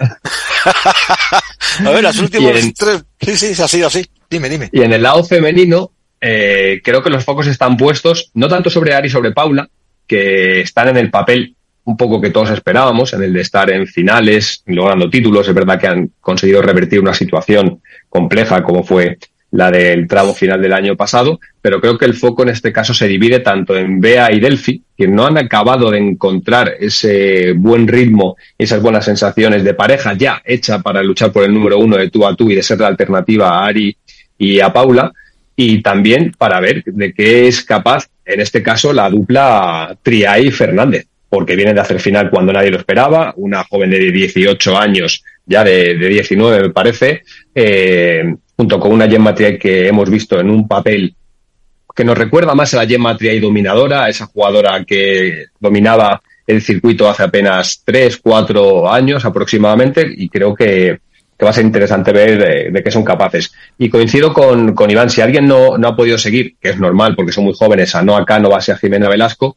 A ver, los últimos tres... Sí, ha sido así. Dime. Y en el lado femenino, creo que los focos están puestos, no tanto sobre Ari y sobre Paula, que están en el papel un poco que todos esperábamos, en el de estar en finales, logrando títulos. Es verdad que han conseguido revertir una situación compleja como fue la del tramo final del año pasado, pero creo que el foco en este caso se divide tanto en Bea y Delphi, que no han acabado de encontrar ese buen ritmo y esas buenas sensaciones de pareja ya hecha para luchar por el número 1 de tú a tú y de ser la alternativa a Ari y a Paula, y también para ver de qué es capaz, en este caso, la dupla Triay y Fernández, porque vienen de hacer final cuando nadie lo esperaba, una joven de 18 años, ya de 19 me parece, junto con una Gemma Triay que hemos visto en un papel que nos recuerda más a la Gemma Triay dominadora, a esa jugadora que dominaba el circuito hace apenas 3-4 años aproximadamente, y creo que va a ser interesante ver de qué son capaces. Y coincido con Iván, si alguien no ha podido seguir, que es normal porque son muy jóvenes, a Noah Cánovas y a Jimena Velasco,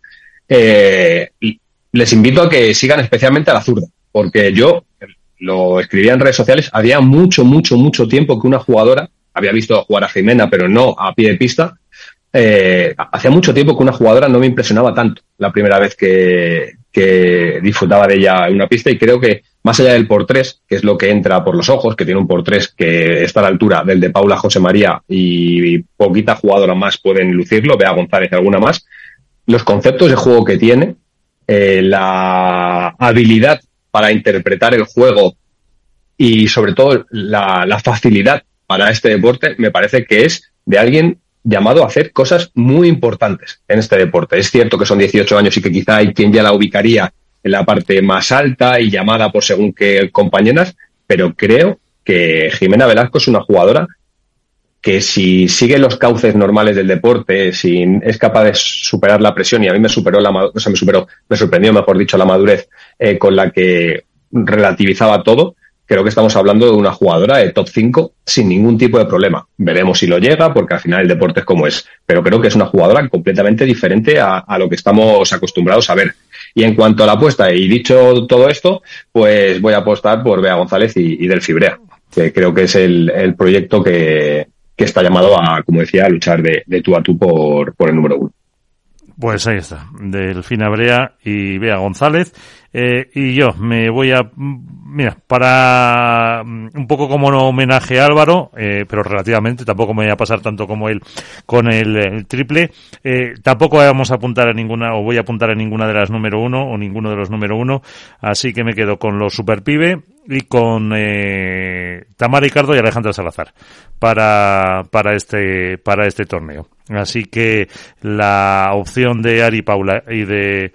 les invito a que sigan especialmente a la zurda, porque yo lo escribía en redes sociales, había mucho tiempo que una jugadora, había visto jugar a Jimena, pero no a pie de pista, hacía mucho tiempo que una jugadora no me impresionaba tanto la primera vez que disfrutaba de ella en una pista, y creo que más allá del por 3, que es lo que entra por los ojos, que tiene un por 3 que está a la altura del de Paula José María y poquita jugadora más pueden lucirlo, Bea González y alguna más, los conceptos de juego que tiene, la habilidad para interpretar el juego y sobre todo la facilidad para este deporte, me parece que es de alguien llamado a hacer cosas muy importantes en este deporte. Es cierto que son 18 años y que quizá hay quien ya la ubicaría en la parte más alta y llamada por según qué compañeras, pero creo que Jimena Velasco es una jugadora que si sigue los cauces normales del deporte, si es capaz de superar la presión, y a mí me sorprendió, mejor dicho, la madurez con la que relativizaba todo, creo que estamos hablando de una jugadora de top 5 sin ningún tipo de problema. Veremos si lo llega, porque al final el deporte es como es, pero creo que es una jugadora completamente diferente a lo que estamos acostumbrados a ver. Y en cuanto a la apuesta, y dicho todo esto, pues voy a apostar por Bea González y Delphi Brea, que creo que es el proyecto que está llamado a, como decía, a luchar de tú a tú por el número 1. Pues ahí está, Delfina Brea y Bea González. Y yo me voy a... Mira, para un poco como un homenaje a Álvaro, pero relativamente, tampoco me voy a pasar tanto como él con el triple. Tampoco vamos a apuntar a ninguna, o voy a apuntar a ninguna de las número 1, o ninguno de los número 1, así que me quedo con los Super Pibe y con Tamara Ricardo y Alejandra Salazar para este torneo. Así que la opción de Ari Paula y de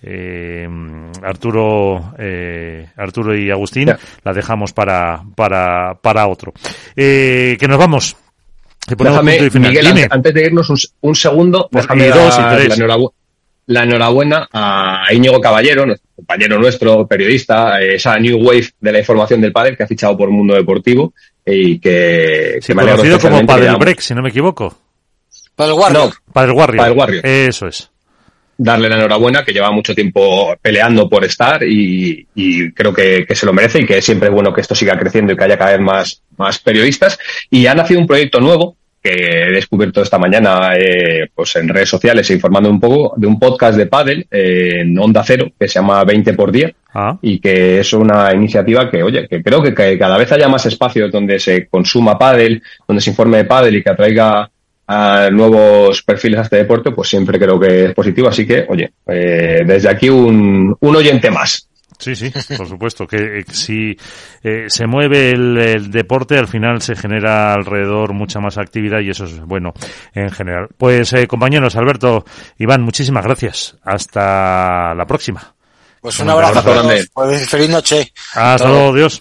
Arturo y Agustín la dejamos para otro. Que nos vamos. Déjame, Miguel, antes de irnos un segundo, déjame dar la enhorabuena a Íñigo Caballero, nuestro compañero nuestro, periodista, esa New Wave de la información del pádel que ha fichado por Mundo Deportivo y que me ha conocido como Padel Break, si no me equivoco. Padel Warrior. No, Padel Warrior. Eso es. Darle la enhorabuena, que lleva mucho tiempo peleando por estar y creo que se lo merece, y que siempre es bueno que esto siga creciendo y que haya cada vez más periodistas. Y ha nacido un proyecto nuevo que he descubierto esta mañana pues en redes sociales, informando un poco de un podcast de pádel en Onda Cero que se llama 20 por día y que es una iniciativa que, oye, que creo que cada vez haya más espacios donde se consuma pádel, donde se informe de pádel y que atraiga a nuevos perfiles a este deporte, pues siempre creo que es positivo. Así que, oye, desde aquí un oyente más. Sí, por supuesto, que si se mueve el deporte, al final se genera alrededor mucha más actividad y eso es bueno en general. Pues compañeros, Alberto, Iván, muchísimas gracias. Hasta la próxima. Pues un abrazo a todos. Pues feliz noche. Hasta luego, Dios.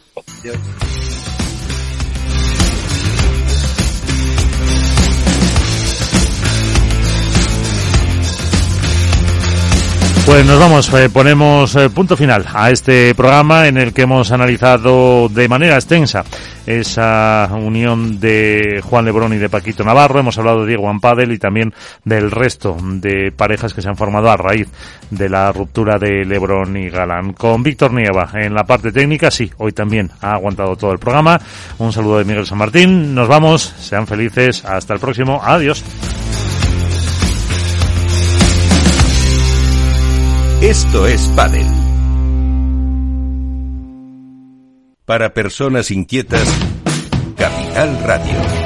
Pues nos vamos, ponemos punto final a este programa en el que hemos analizado de manera extensa esa unión de Juan Lebrón y de Paquito Navarro. Hemos hablado de Diego Ampádel y también del resto de parejas que se han formado a raíz de la ruptura de Lebrón y Galán. Con Víctor Nieva en la parte técnica, sí, hoy también ha aguantado todo el programa. Un saludo de Miguel San Martín. Nos vamos, sean felices, hasta el próximo. Adiós. Esto es Padel. Para personas inquietas, Capital Radio.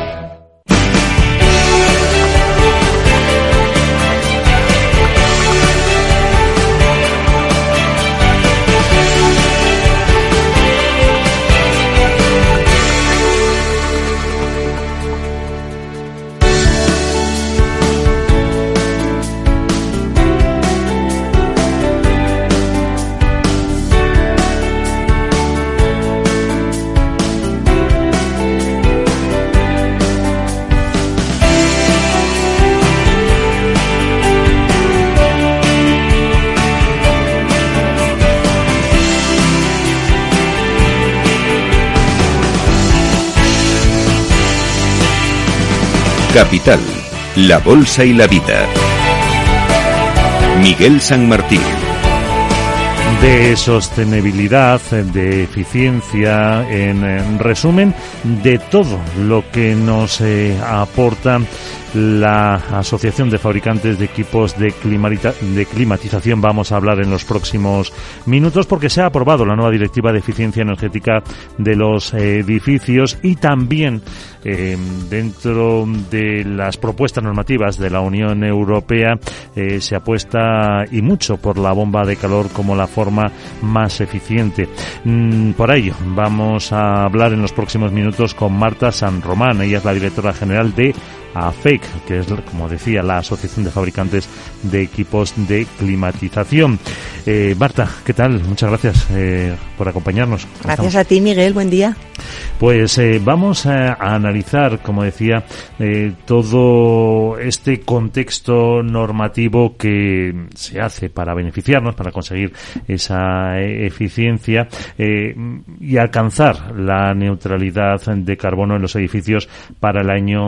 Capital, la bolsa y la vida. Miguel San Martín. De sostenibilidad, de eficiencia, en resumen, de todo lo que nos aporta la Asociación de Fabricantes de Equipos de Climatización. Vamos a hablar en los próximos minutos porque se ha aprobado la nueva Directiva de Eficiencia Energética de los edificios y también dentro de las propuestas normativas de la Unión Europea se apuesta y mucho por la bomba de calor como la forma más eficiente. Por ello vamos a hablar en los próximos minutos con Marta San Román. Ella es la directora general de AFEC, que es, como decía, la Asociación de Fabricantes de Equipos de Climatización. Marta, ¿qué tal? Muchas gracias por acompañarnos. Gracias a ti, Miguel. Buen día. Pues vamos a analizar, como decía, todo este contexto normativo que se hace para beneficiarnos, para conseguir esa eficiencia y alcanzar la neutralidad de carbono en los edificios para el año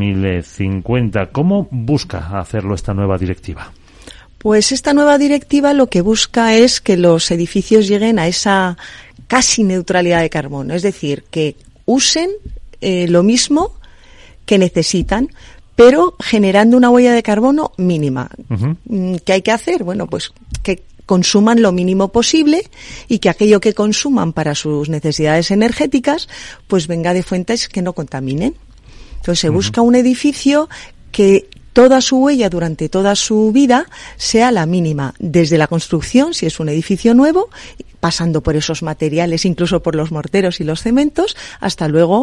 2050. ¿Cómo busca hacerlo esta nueva directiva? Pues esta nueva directiva lo que busca es que los edificios lleguen a esa casi neutralidad de carbono, es decir, que usen lo mismo que necesitan, pero generando una huella de carbono mínima. Uh-huh. ¿Qué hay que hacer? Bueno, pues que consuman lo mínimo posible y que aquello que consuman para sus necesidades energéticas pues venga de fuentes que no contaminen. Entonces se busca un edificio que toda su huella durante toda su vida sea la mínima, desde la construcción, si es un edificio nuevo, pasando por esos materiales, incluso por los morteros y los cementos, hasta luego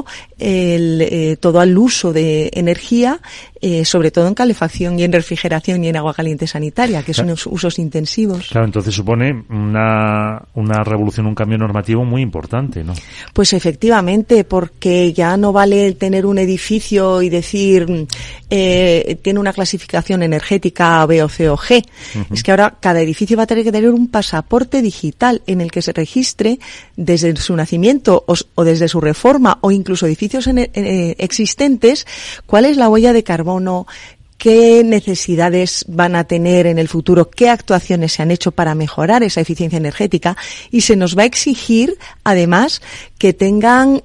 todo el uso de energía, sobre todo en calefacción y en refrigeración y en agua caliente sanitaria, que son usos intensivos. Claro, entonces supone una revolución, un cambio normativo muy importante, ¿no? Pues efectivamente, porque ya no vale tener un edificio y decir tiene una clasificación energética A, B o C o G. Uh-huh. Es que ahora cada edificio va a tener que tener un pasaporte digital en el que se registre desde su nacimiento o desde su reforma o incluso edificios existentes cuál es la huella de carbono, qué necesidades van a tener en el futuro, qué actuaciones se han hecho para mejorar esa eficiencia energética y se nos va a exigir además que tengan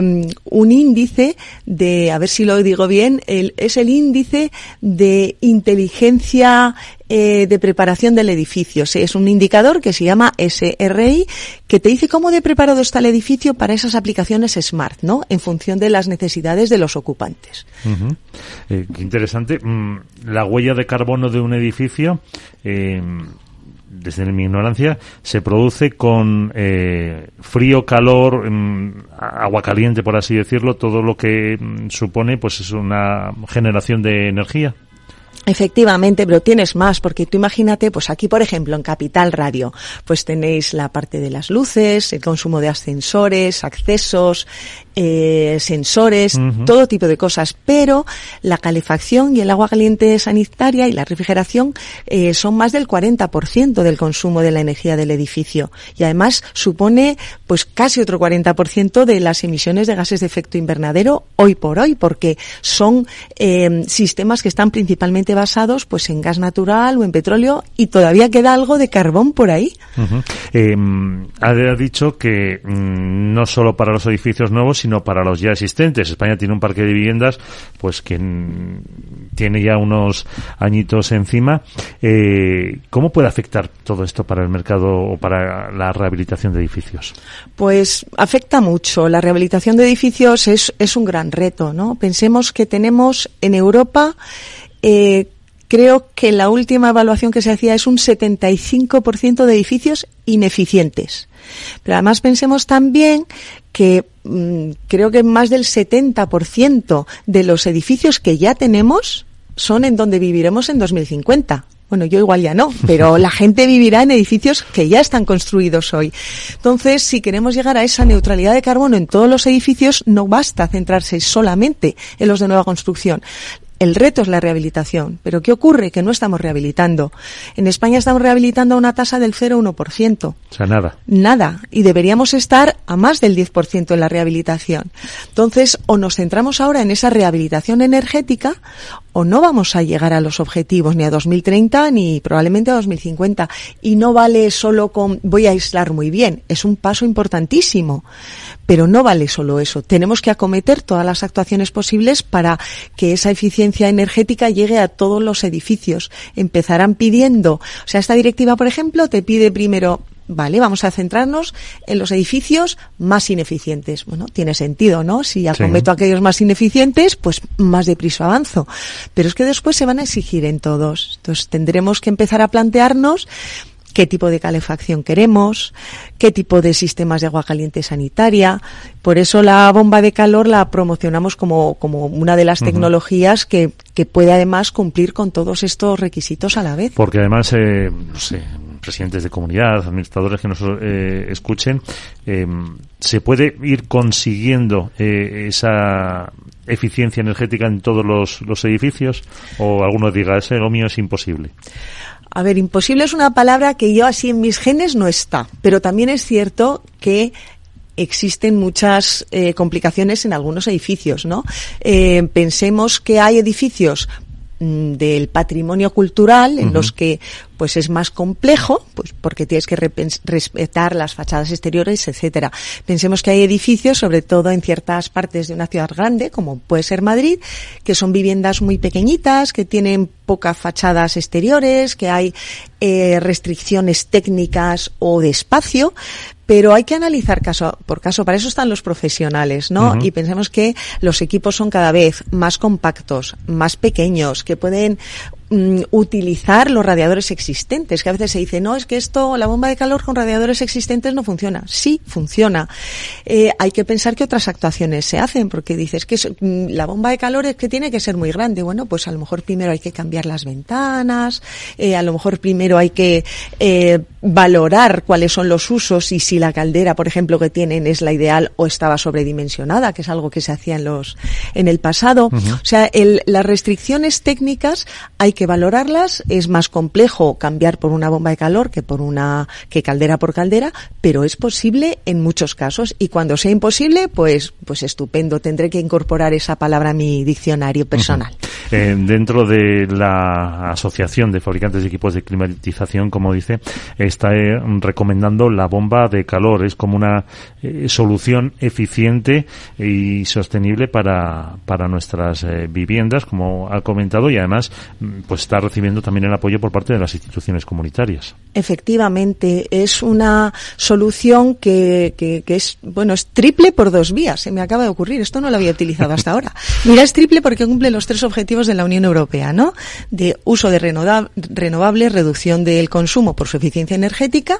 un índice de, a ver si lo digo bien, es el índice de inteligencia de preparación del edificio. Es un indicador que se llama SRI, que te dice cómo de preparado está el edificio para esas aplicaciones smart, ¿no? En función de las necesidades de los ocupantes. Uh-huh. Qué interesante. La huella de carbono de un edificio, desde mi ignorancia, se produce con frío, calor, agua caliente, por así decirlo, todo lo que supone pues es una generación de energía. Efectivamente, pero tienes más, porque tú imagínate, pues aquí, por ejemplo, en Capital Radio, pues tenéis la parte de las luces, el consumo de ascensores, accesos, sensores, todo tipo de cosas, pero la calefacción y el agua caliente sanitaria y la refrigeración son más del 40% del consumo de la energía del edificio, y además supone pues casi otro 40% de las emisiones de gases de efecto invernadero hoy por hoy, porque son sistemas que están principalmente basados pues en gas natural o en petróleo, y todavía queda algo de carbón por ahí. Ha dicho que no solo para los edificios nuevos, sino para los ya existentes. España tiene un parque de viviendas pues que tiene ya unos añitos encima. ¿Cómo puede afectar todo esto para el mercado o para la rehabilitación de edificios? Pues afecta mucho. La rehabilitación de edificios es un gran reto, ¿no? Pensemos que tenemos en Europa, creo que la última evaluación que se hacía es un 75% de edificios ineficientes. Pero además pensemos también que creo que más del 70% de los edificios que ya tenemos son en donde viviremos en 2050. Bueno, yo igual ya no, pero la gente vivirá en edificios que ya están construidos hoy. Entonces, si queremos llegar a esa neutralidad de carbono en todos los edificios, no basta centrarse solamente en los de nueva construcción. El reto es la rehabilitación. ¿Pero qué ocurre? Que no estamos rehabilitando. En España estamos rehabilitando a una tasa del 0,1%. O sea, nada. Nada. Y deberíamos estar a más del 10% en la rehabilitación. Entonces, o nos centramos ahora en esa rehabilitación energética, o no vamos a llegar a los objetivos ni a 2030 ni probablemente a 2050. Y no vale solo con voy a aislar muy bien. Es un paso importantísimo. Pero no vale solo eso. Tenemos que acometer todas las actuaciones posibles para que esa eficiencia energética llegue a todos los edificios. Empezarán pidiendo, o sea, esta directiva, por ejemplo, te pide primero, vale, vamos a centrarnos en los edificios más ineficientes. Bueno, tiene sentido, ¿no? Si acometo aquellos más ineficientes, pues más deprisa avanzo. Pero es que después se van a exigir en todos. Entonces tendremos que empezar a plantearnos qué tipo de calefacción queremos, qué tipo de sistemas de agua caliente sanitaria. Por eso la bomba de calor la promocionamos como una de las tecnologías que puede además cumplir con todos estos requisitos a la vez. Porque además, no sé, presidentes de comunidad, administradores que nos escuchen, ¿se puede ir consiguiendo esa eficiencia energética en todos los edificios? ¿O alguno diga, lo mío es imposible? A ver, imposible es una palabra que yo así en mis genes no está, pero también es cierto que existen muchas complicaciones en algunos edificios, ¿no? Pensemos que hay edificios del patrimonio cultural en los que pues es más complejo, pues porque tienes que respetar las fachadas exteriores, etcétera. Pensemos que hay edificios, sobre todo en ciertas partes de una ciudad grande, como puede ser Madrid, que son viviendas muy pequeñitas, que tienen pocas fachadas exteriores, que hay restricciones técnicas o de espacio, pero hay que analizar caso por caso. Para eso están los profesionales, ¿no? Y pensemos que los equipos son cada vez más compactos, más pequeños, que pueden utilizar los radiadores existentes, que a veces se dice, no, es que la bomba de calor con radiadores existentes no funciona. Sí, funciona. Hay que pensar que otras actuaciones se hacen, porque dices que la bomba de calor es que tiene que ser muy grande. Bueno, pues a lo mejor primero hay que cambiar las ventanas, a lo mejor primero hay que valorar cuáles son los usos y si la caldera, por ejemplo, que tienen es la ideal o estaba sobredimensionada, que es algo que se hacía en el pasado. O sea, las restricciones técnicas hay que valorarlas. Es más complejo cambiar por una bomba de calor que caldera por caldera, pero es posible en muchos casos, y cuando sea imposible, pues estupendo. Tendré que incorporar esa palabra a mi diccionario personal. Dentro de la Asociación de Fabricantes de Equipos de Climatización, como dice, está recomendando la bomba de calor. Es como una solución eficiente y sostenible para nuestras viviendas, como ha comentado, y además pues está recibiendo también el apoyo por parte de las instituciones comunitarias. Efectivamente, es una solución que es triple por dos vías. Se me acaba de ocurrir, esto no lo había utilizado hasta ahora. Mira, es triple porque cumple los tres objetivos objetivos de la Unión Europea, ¿no? De uso de renovables, reducción del consumo por su eficiencia energética.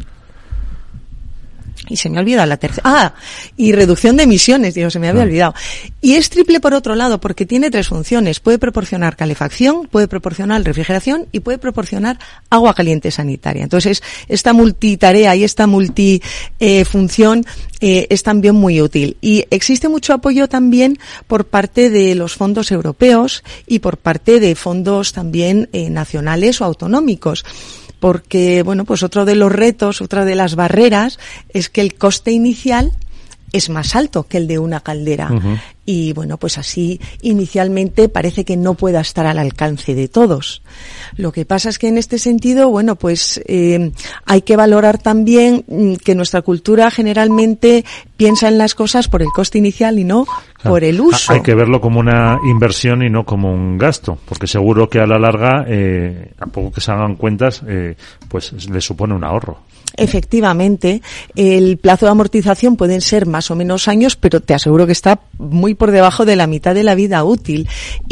Y se me ha olvidado la tercera. Y reducción de emisiones, digo, se me había olvidado. Y es triple por otro lado, porque tiene 3 funciones. Puede proporcionar calefacción, puede proporcionar refrigeración y puede proporcionar agua caliente sanitaria. Entonces, esta multitarea y esta multifunción es también muy útil. Y existe mucho apoyo también por parte de los fondos europeos y por parte de fondos también nacionales o autonómicos. Porque, bueno, pues otro de los retos, otra de las barreras es que el coste inicial es más alto que el de una caldera. Uh-huh. Y, bueno, pues así inicialmente parece que no pueda estar al alcance de todos. Lo que pasa es que en este sentido, bueno, pues hay que valorar también que nuestra cultura generalmente piensa en las cosas por el coste inicial y no por el uso. Hay que verlo como una inversión y no como un gasto, porque seguro que a la larga, a poco que se hagan cuentas, pues le supone un ahorro. Efectivamente, el plazo de amortización pueden ser más o menos años, pero te aseguro que está muy por debajo de la mitad de la vida útil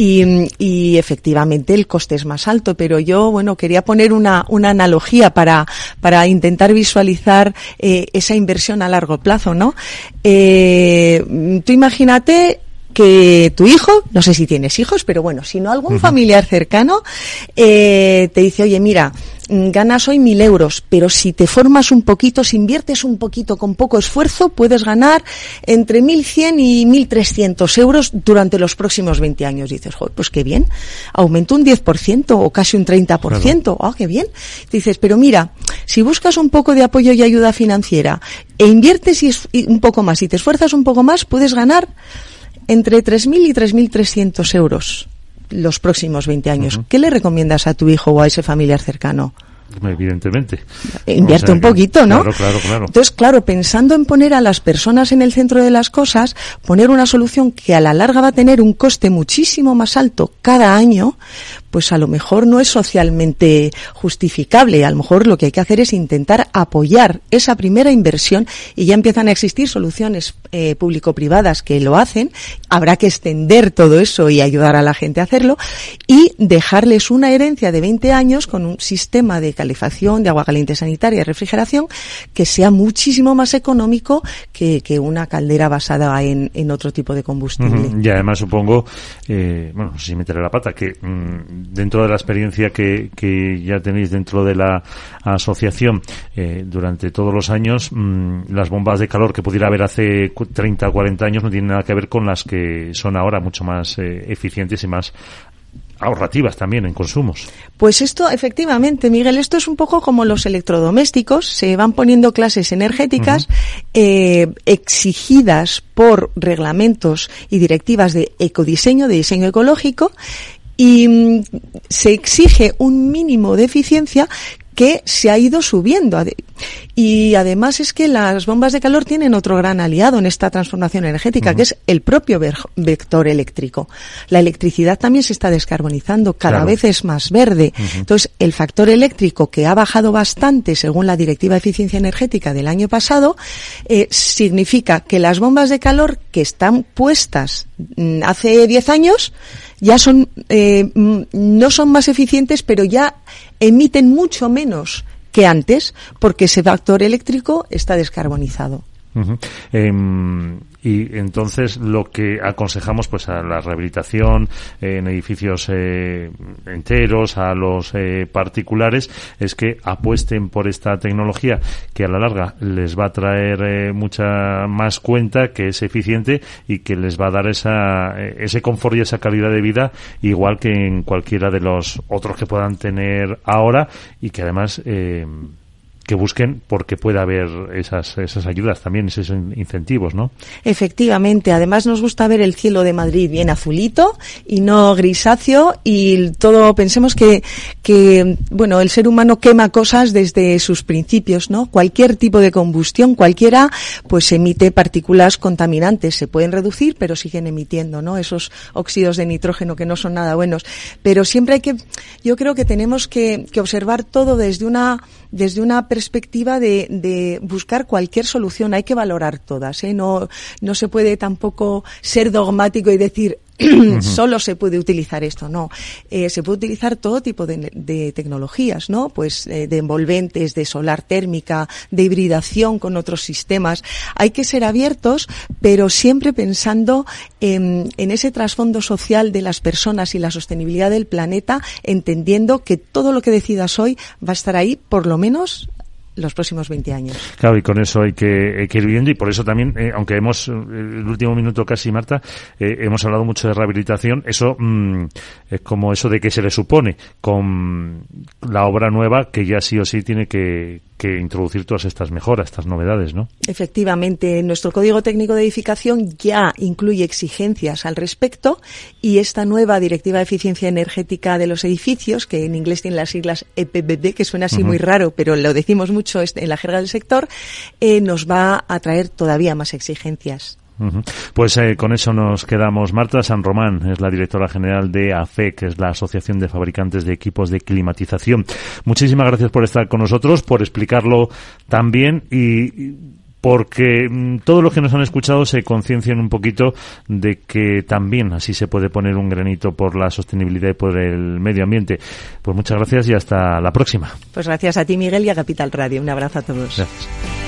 y efectivamente el coste es más alto, pero yo, bueno, quería poner una analogía para intentar visualizar esa inversión a largo plazo, ¿no? Tú imagínate que tu hijo, no sé si tienes hijos, pero bueno, si no algún familiar cercano, te dice, oye, mira, ganas hoy 1.000 euros, pero si te formas un poquito, si inviertes un poquito con poco esfuerzo, puedes ganar entre 1.100 y 1.300 euros durante los próximos 20 años. Dices, joder, pues qué bien, aumentó un 10% o casi un 30%, claro. Qué bien. Dices, pero mira, si buscas un poco de apoyo y ayuda financiera e inviertes un poco más y te esfuerzas un poco más, puedes ganar entre 3.000 y 3.300 euros los próximos 20 años. Uh-huh. ¿Qué le recomiendas a tu hijo o a ese familiar cercano? Evidentemente. Invierte un poquito, ¿no? Claro. Entonces, claro, pensando en poner a las personas en el centro de las cosas, poner una solución que a la larga va a tener un coste muchísimo más alto cada año, pues a lo mejor no es socialmente justificable. A lo mejor lo que hay que hacer es intentar apoyar esa primera inversión y ya empiezan a existir soluciones público-privadas que lo hacen. Habrá que extender todo eso y ayudar a la gente a hacerlo y dejarles una herencia de 20 años con un sistema de calefacción, de agua caliente sanitaria y refrigeración que sea muchísimo más económico que una caldera basada en otro tipo de combustible. Y además supongo, bueno, si meteré la pata, que dentro de la experiencia que ya tenéis dentro de la asociación durante todos los años, las bombas de calor que pudiera haber hace 30 o 40 años no tienen nada que ver con las que son ahora, mucho más eficientes y más ahorrativas también en consumos. Pues esto, efectivamente, Miguel, esto es un poco como los electrodomésticos. Se van poniendo clases energéticas exigidas por reglamentos y directivas de ecodiseño, de diseño ecológico, y se exige un mínimo de eficiencia que se ha ido subiendo. Y además es que las bombas de calor tienen otro gran aliado en esta transformación energética, que es el propio vector eléctrico. La electricidad también se está descarbonizando, cada vez es más verde. Entonces, el factor eléctrico, que ha bajado bastante según la Directiva de Eficiencia Energética del año pasado, significa que las bombas de calor que están puestas hace 10 años ya son no son más eficientes, pero ya emiten mucho menos que antes, porque ese factor eléctrico está descarbonizado. Y entonces lo que aconsejamos pues a la rehabilitación en edificios enteros, a los particulares, es que apuesten por esta tecnología que a la larga les va a traer mucha más cuenta, que es eficiente y que les va a dar ese confort y esa calidad de vida igual que en cualquiera de los otros que puedan tener ahora, y que además que busquen porque pueda haber esas ayudas también, esos incentivos, ¿no? Efectivamente, además nos gusta ver el cielo de Madrid bien azulito y no grisáceo, y todo, pensemos que bueno, el ser humano quema cosas desde sus principios, ¿no? Cualquier tipo de combustión, cualquiera, pues emite partículas contaminantes, se pueden reducir, pero siguen emitiendo, ¿no? Esos óxidos de nitrógeno que no son nada buenos. Pero siempre yo creo que tenemos que observar todo desde una perspectiva de buscar cualquier solución. Hay que valorar todas, ¿eh? No se puede tampoco ser dogmático y decir solo se puede utilizar esto, no. Se puede utilizar todo tipo de tecnologías, ¿no? Pues de envolventes, de solar térmica, de hibridación con otros sistemas. Hay que ser abiertos, pero siempre pensando en ese trasfondo social de las personas y la sostenibilidad del planeta, entendiendo que todo lo que decidas hoy va a estar ahí por lo menos los próximos 20 años. Claro, y con eso hay que ir viendo, y por eso también, aunque hemos, el último minuto casi, Marta, hemos hablado mucho de rehabilitación, eso es como eso de que se le supone con la obra nueva, que ya sí o sí tiene que introducir todas estas mejoras, estas novedades, ¿no? Efectivamente, nuestro Código Técnico de Edificación ya incluye exigencias al respecto, y esta nueva Directiva de Eficiencia Energética de los Edificios, que en inglés tiene las siglas EPBD, que suena así muy raro, pero lo decimos mucho en la jerga del sector, nos va a traer todavía más exigencias. Pues con eso nos quedamos. Marta San Román es la directora general de AFEC, que es la Asociación de Fabricantes de Equipos de Climatización. Muchísimas gracias por estar con nosotros, por explicarlo tan bien y porque todos los que nos han escuchado se conciencian un poquito de que también así se puede poner un granito por la sostenibilidad y por el medio ambiente. Pues muchas gracias y hasta la próxima. Pues gracias a ti, Miguel, y a Capital Radio. Un abrazo a todos. Gracias.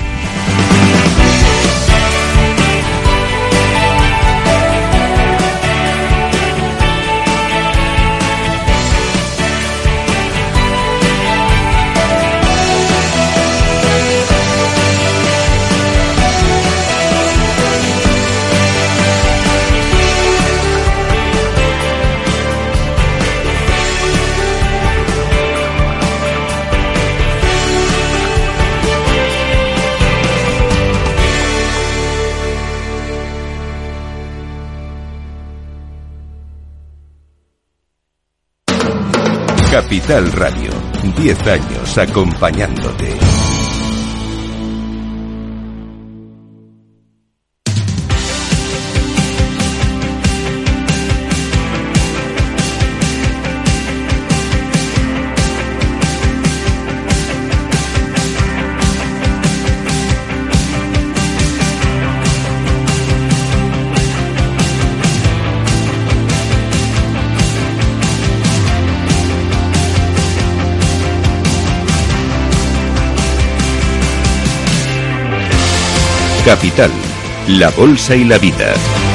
Capital Radio, 10 años acompañándote. Capital, la bolsa y la vida.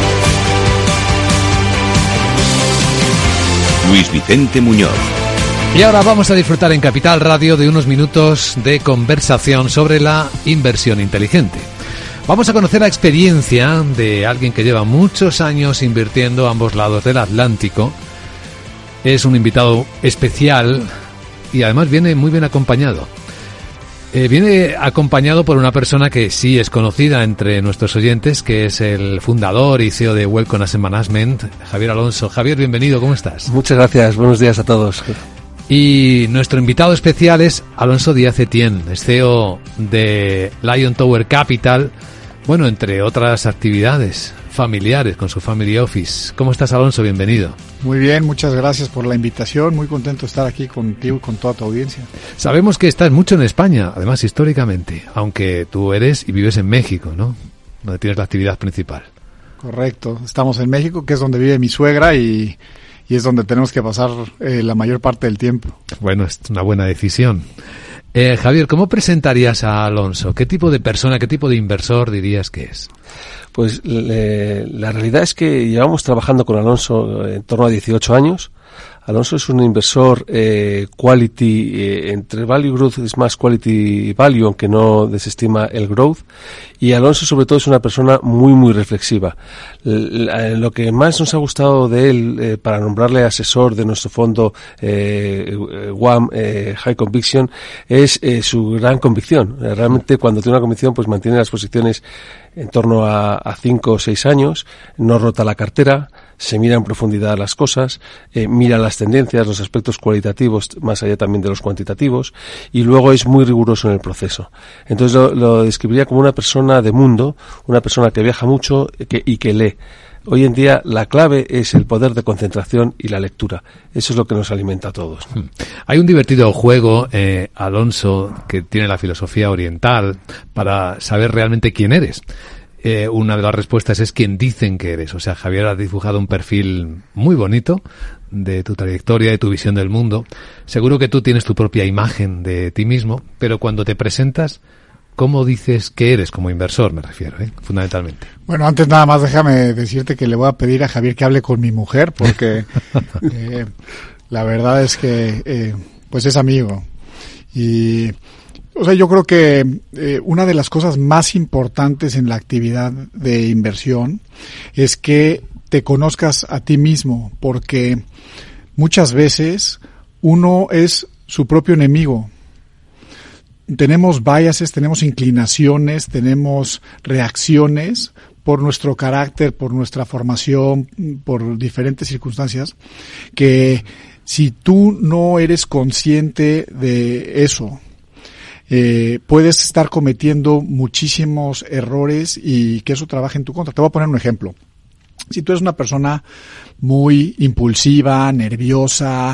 Luis Vicente Muñoz. Y ahora vamos a disfrutar en Capital Radio de unos minutos de conversación sobre la inversión inteligente. Vamos a conocer la experiencia de alguien que lleva muchos años invirtiendo a ambos lados del Atlántico. Es un invitado especial y además viene muy bien acompañado. Viene acompañado por una persona que sí es conocida entre nuestros oyentes, que es el fundador y CEO de Welcome Asset Management, Javier Alonso. Javier, bienvenido, ¿cómo estás? Muchas gracias, buenos días a todos. Y nuestro invitado especial es Alonso Díaz Etienne, es CEO de Lion Tower Capital, bueno, entre otras actividades familiares con su Family Office. ¿Cómo estás, Alonso? Bienvenido. Muy bien, muchas gracias por la invitación, muy contento de estar aquí contigo y con toda tu audiencia. Sabemos que estás mucho en España, además históricamente, aunque tú eres y vives en México, ¿no? Donde tienes la actividad principal. Correcto, estamos en México, que es donde vive mi suegra y es donde tenemos que pasar la mayor parte del tiempo. Bueno, es una buena decisión. Javier, ¿cómo presentarías a Alonso? ¿Qué tipo de persona, qué tipo de inversor dirías que es? Pues la realidad es que llevamos trabajando con Alonso en torno a 18 años. Alonso es un inversor quality, entre value growth es más quality value, aunque no desestima el growth. Y Alonso sobre todo es una persona muy muy reflexiva. Lo que más nos ha gustado de él, para nombrarle asesor de nuestro fondo WAM High Conviction, es su gran convicción. Realmente cuando tiene una convicción pues mantiene las posiciones en torno a 5 o 6 años, no rota la cartera, se mira en profundidad las cosas, mira las tendencias, los aspectos cualitativos más allá también de los cuantitativos, y luego es muy riguroso en el proceso. Entonces lo describiría como una persona de mundo, una persona que viaja mucho y que lee. Hoy en día la clave es el poder de concentración y la lectura. Eso es lo que nos alimenta a todos. Hay un divertido juego, Alonso, que tiene la filosofía oriental para saber realmente quién eres. una de las respuestas es quien dicen que eres. O sea, Javier ha dibujado un perfil muy bonito de tu trayectoria, de tu visión del mundo. Seguro que tú tienes tu propia imagen de ti mismo, pero cuando te presentas, ¿cómo dices que eres como inversor? Me refiero, fundamentalmente. Bueno, antes nada más déjame decirte que le voy a pedir a Javier que hable con mi mujer, porque la verdad es que pues es amigo. Y o sea, yo creo que una de las cosas más importantes en la actividad de inversión es que te conozcas a ti mismo, porque muchas veces uno es su propio enemigo. Tenemos biases, tenemos inclinaciones, tenemos reacciones por nuestro carácter, por nuestra formación, por diferentes circunstancias, que si tú no eres consciente de eso, puedes estar cometiendo muchísimos errores y que eso trabaje en tu contra. Te voy a poner un ejemplo. Si tú eres una persona muy impulsiva, nerviosa,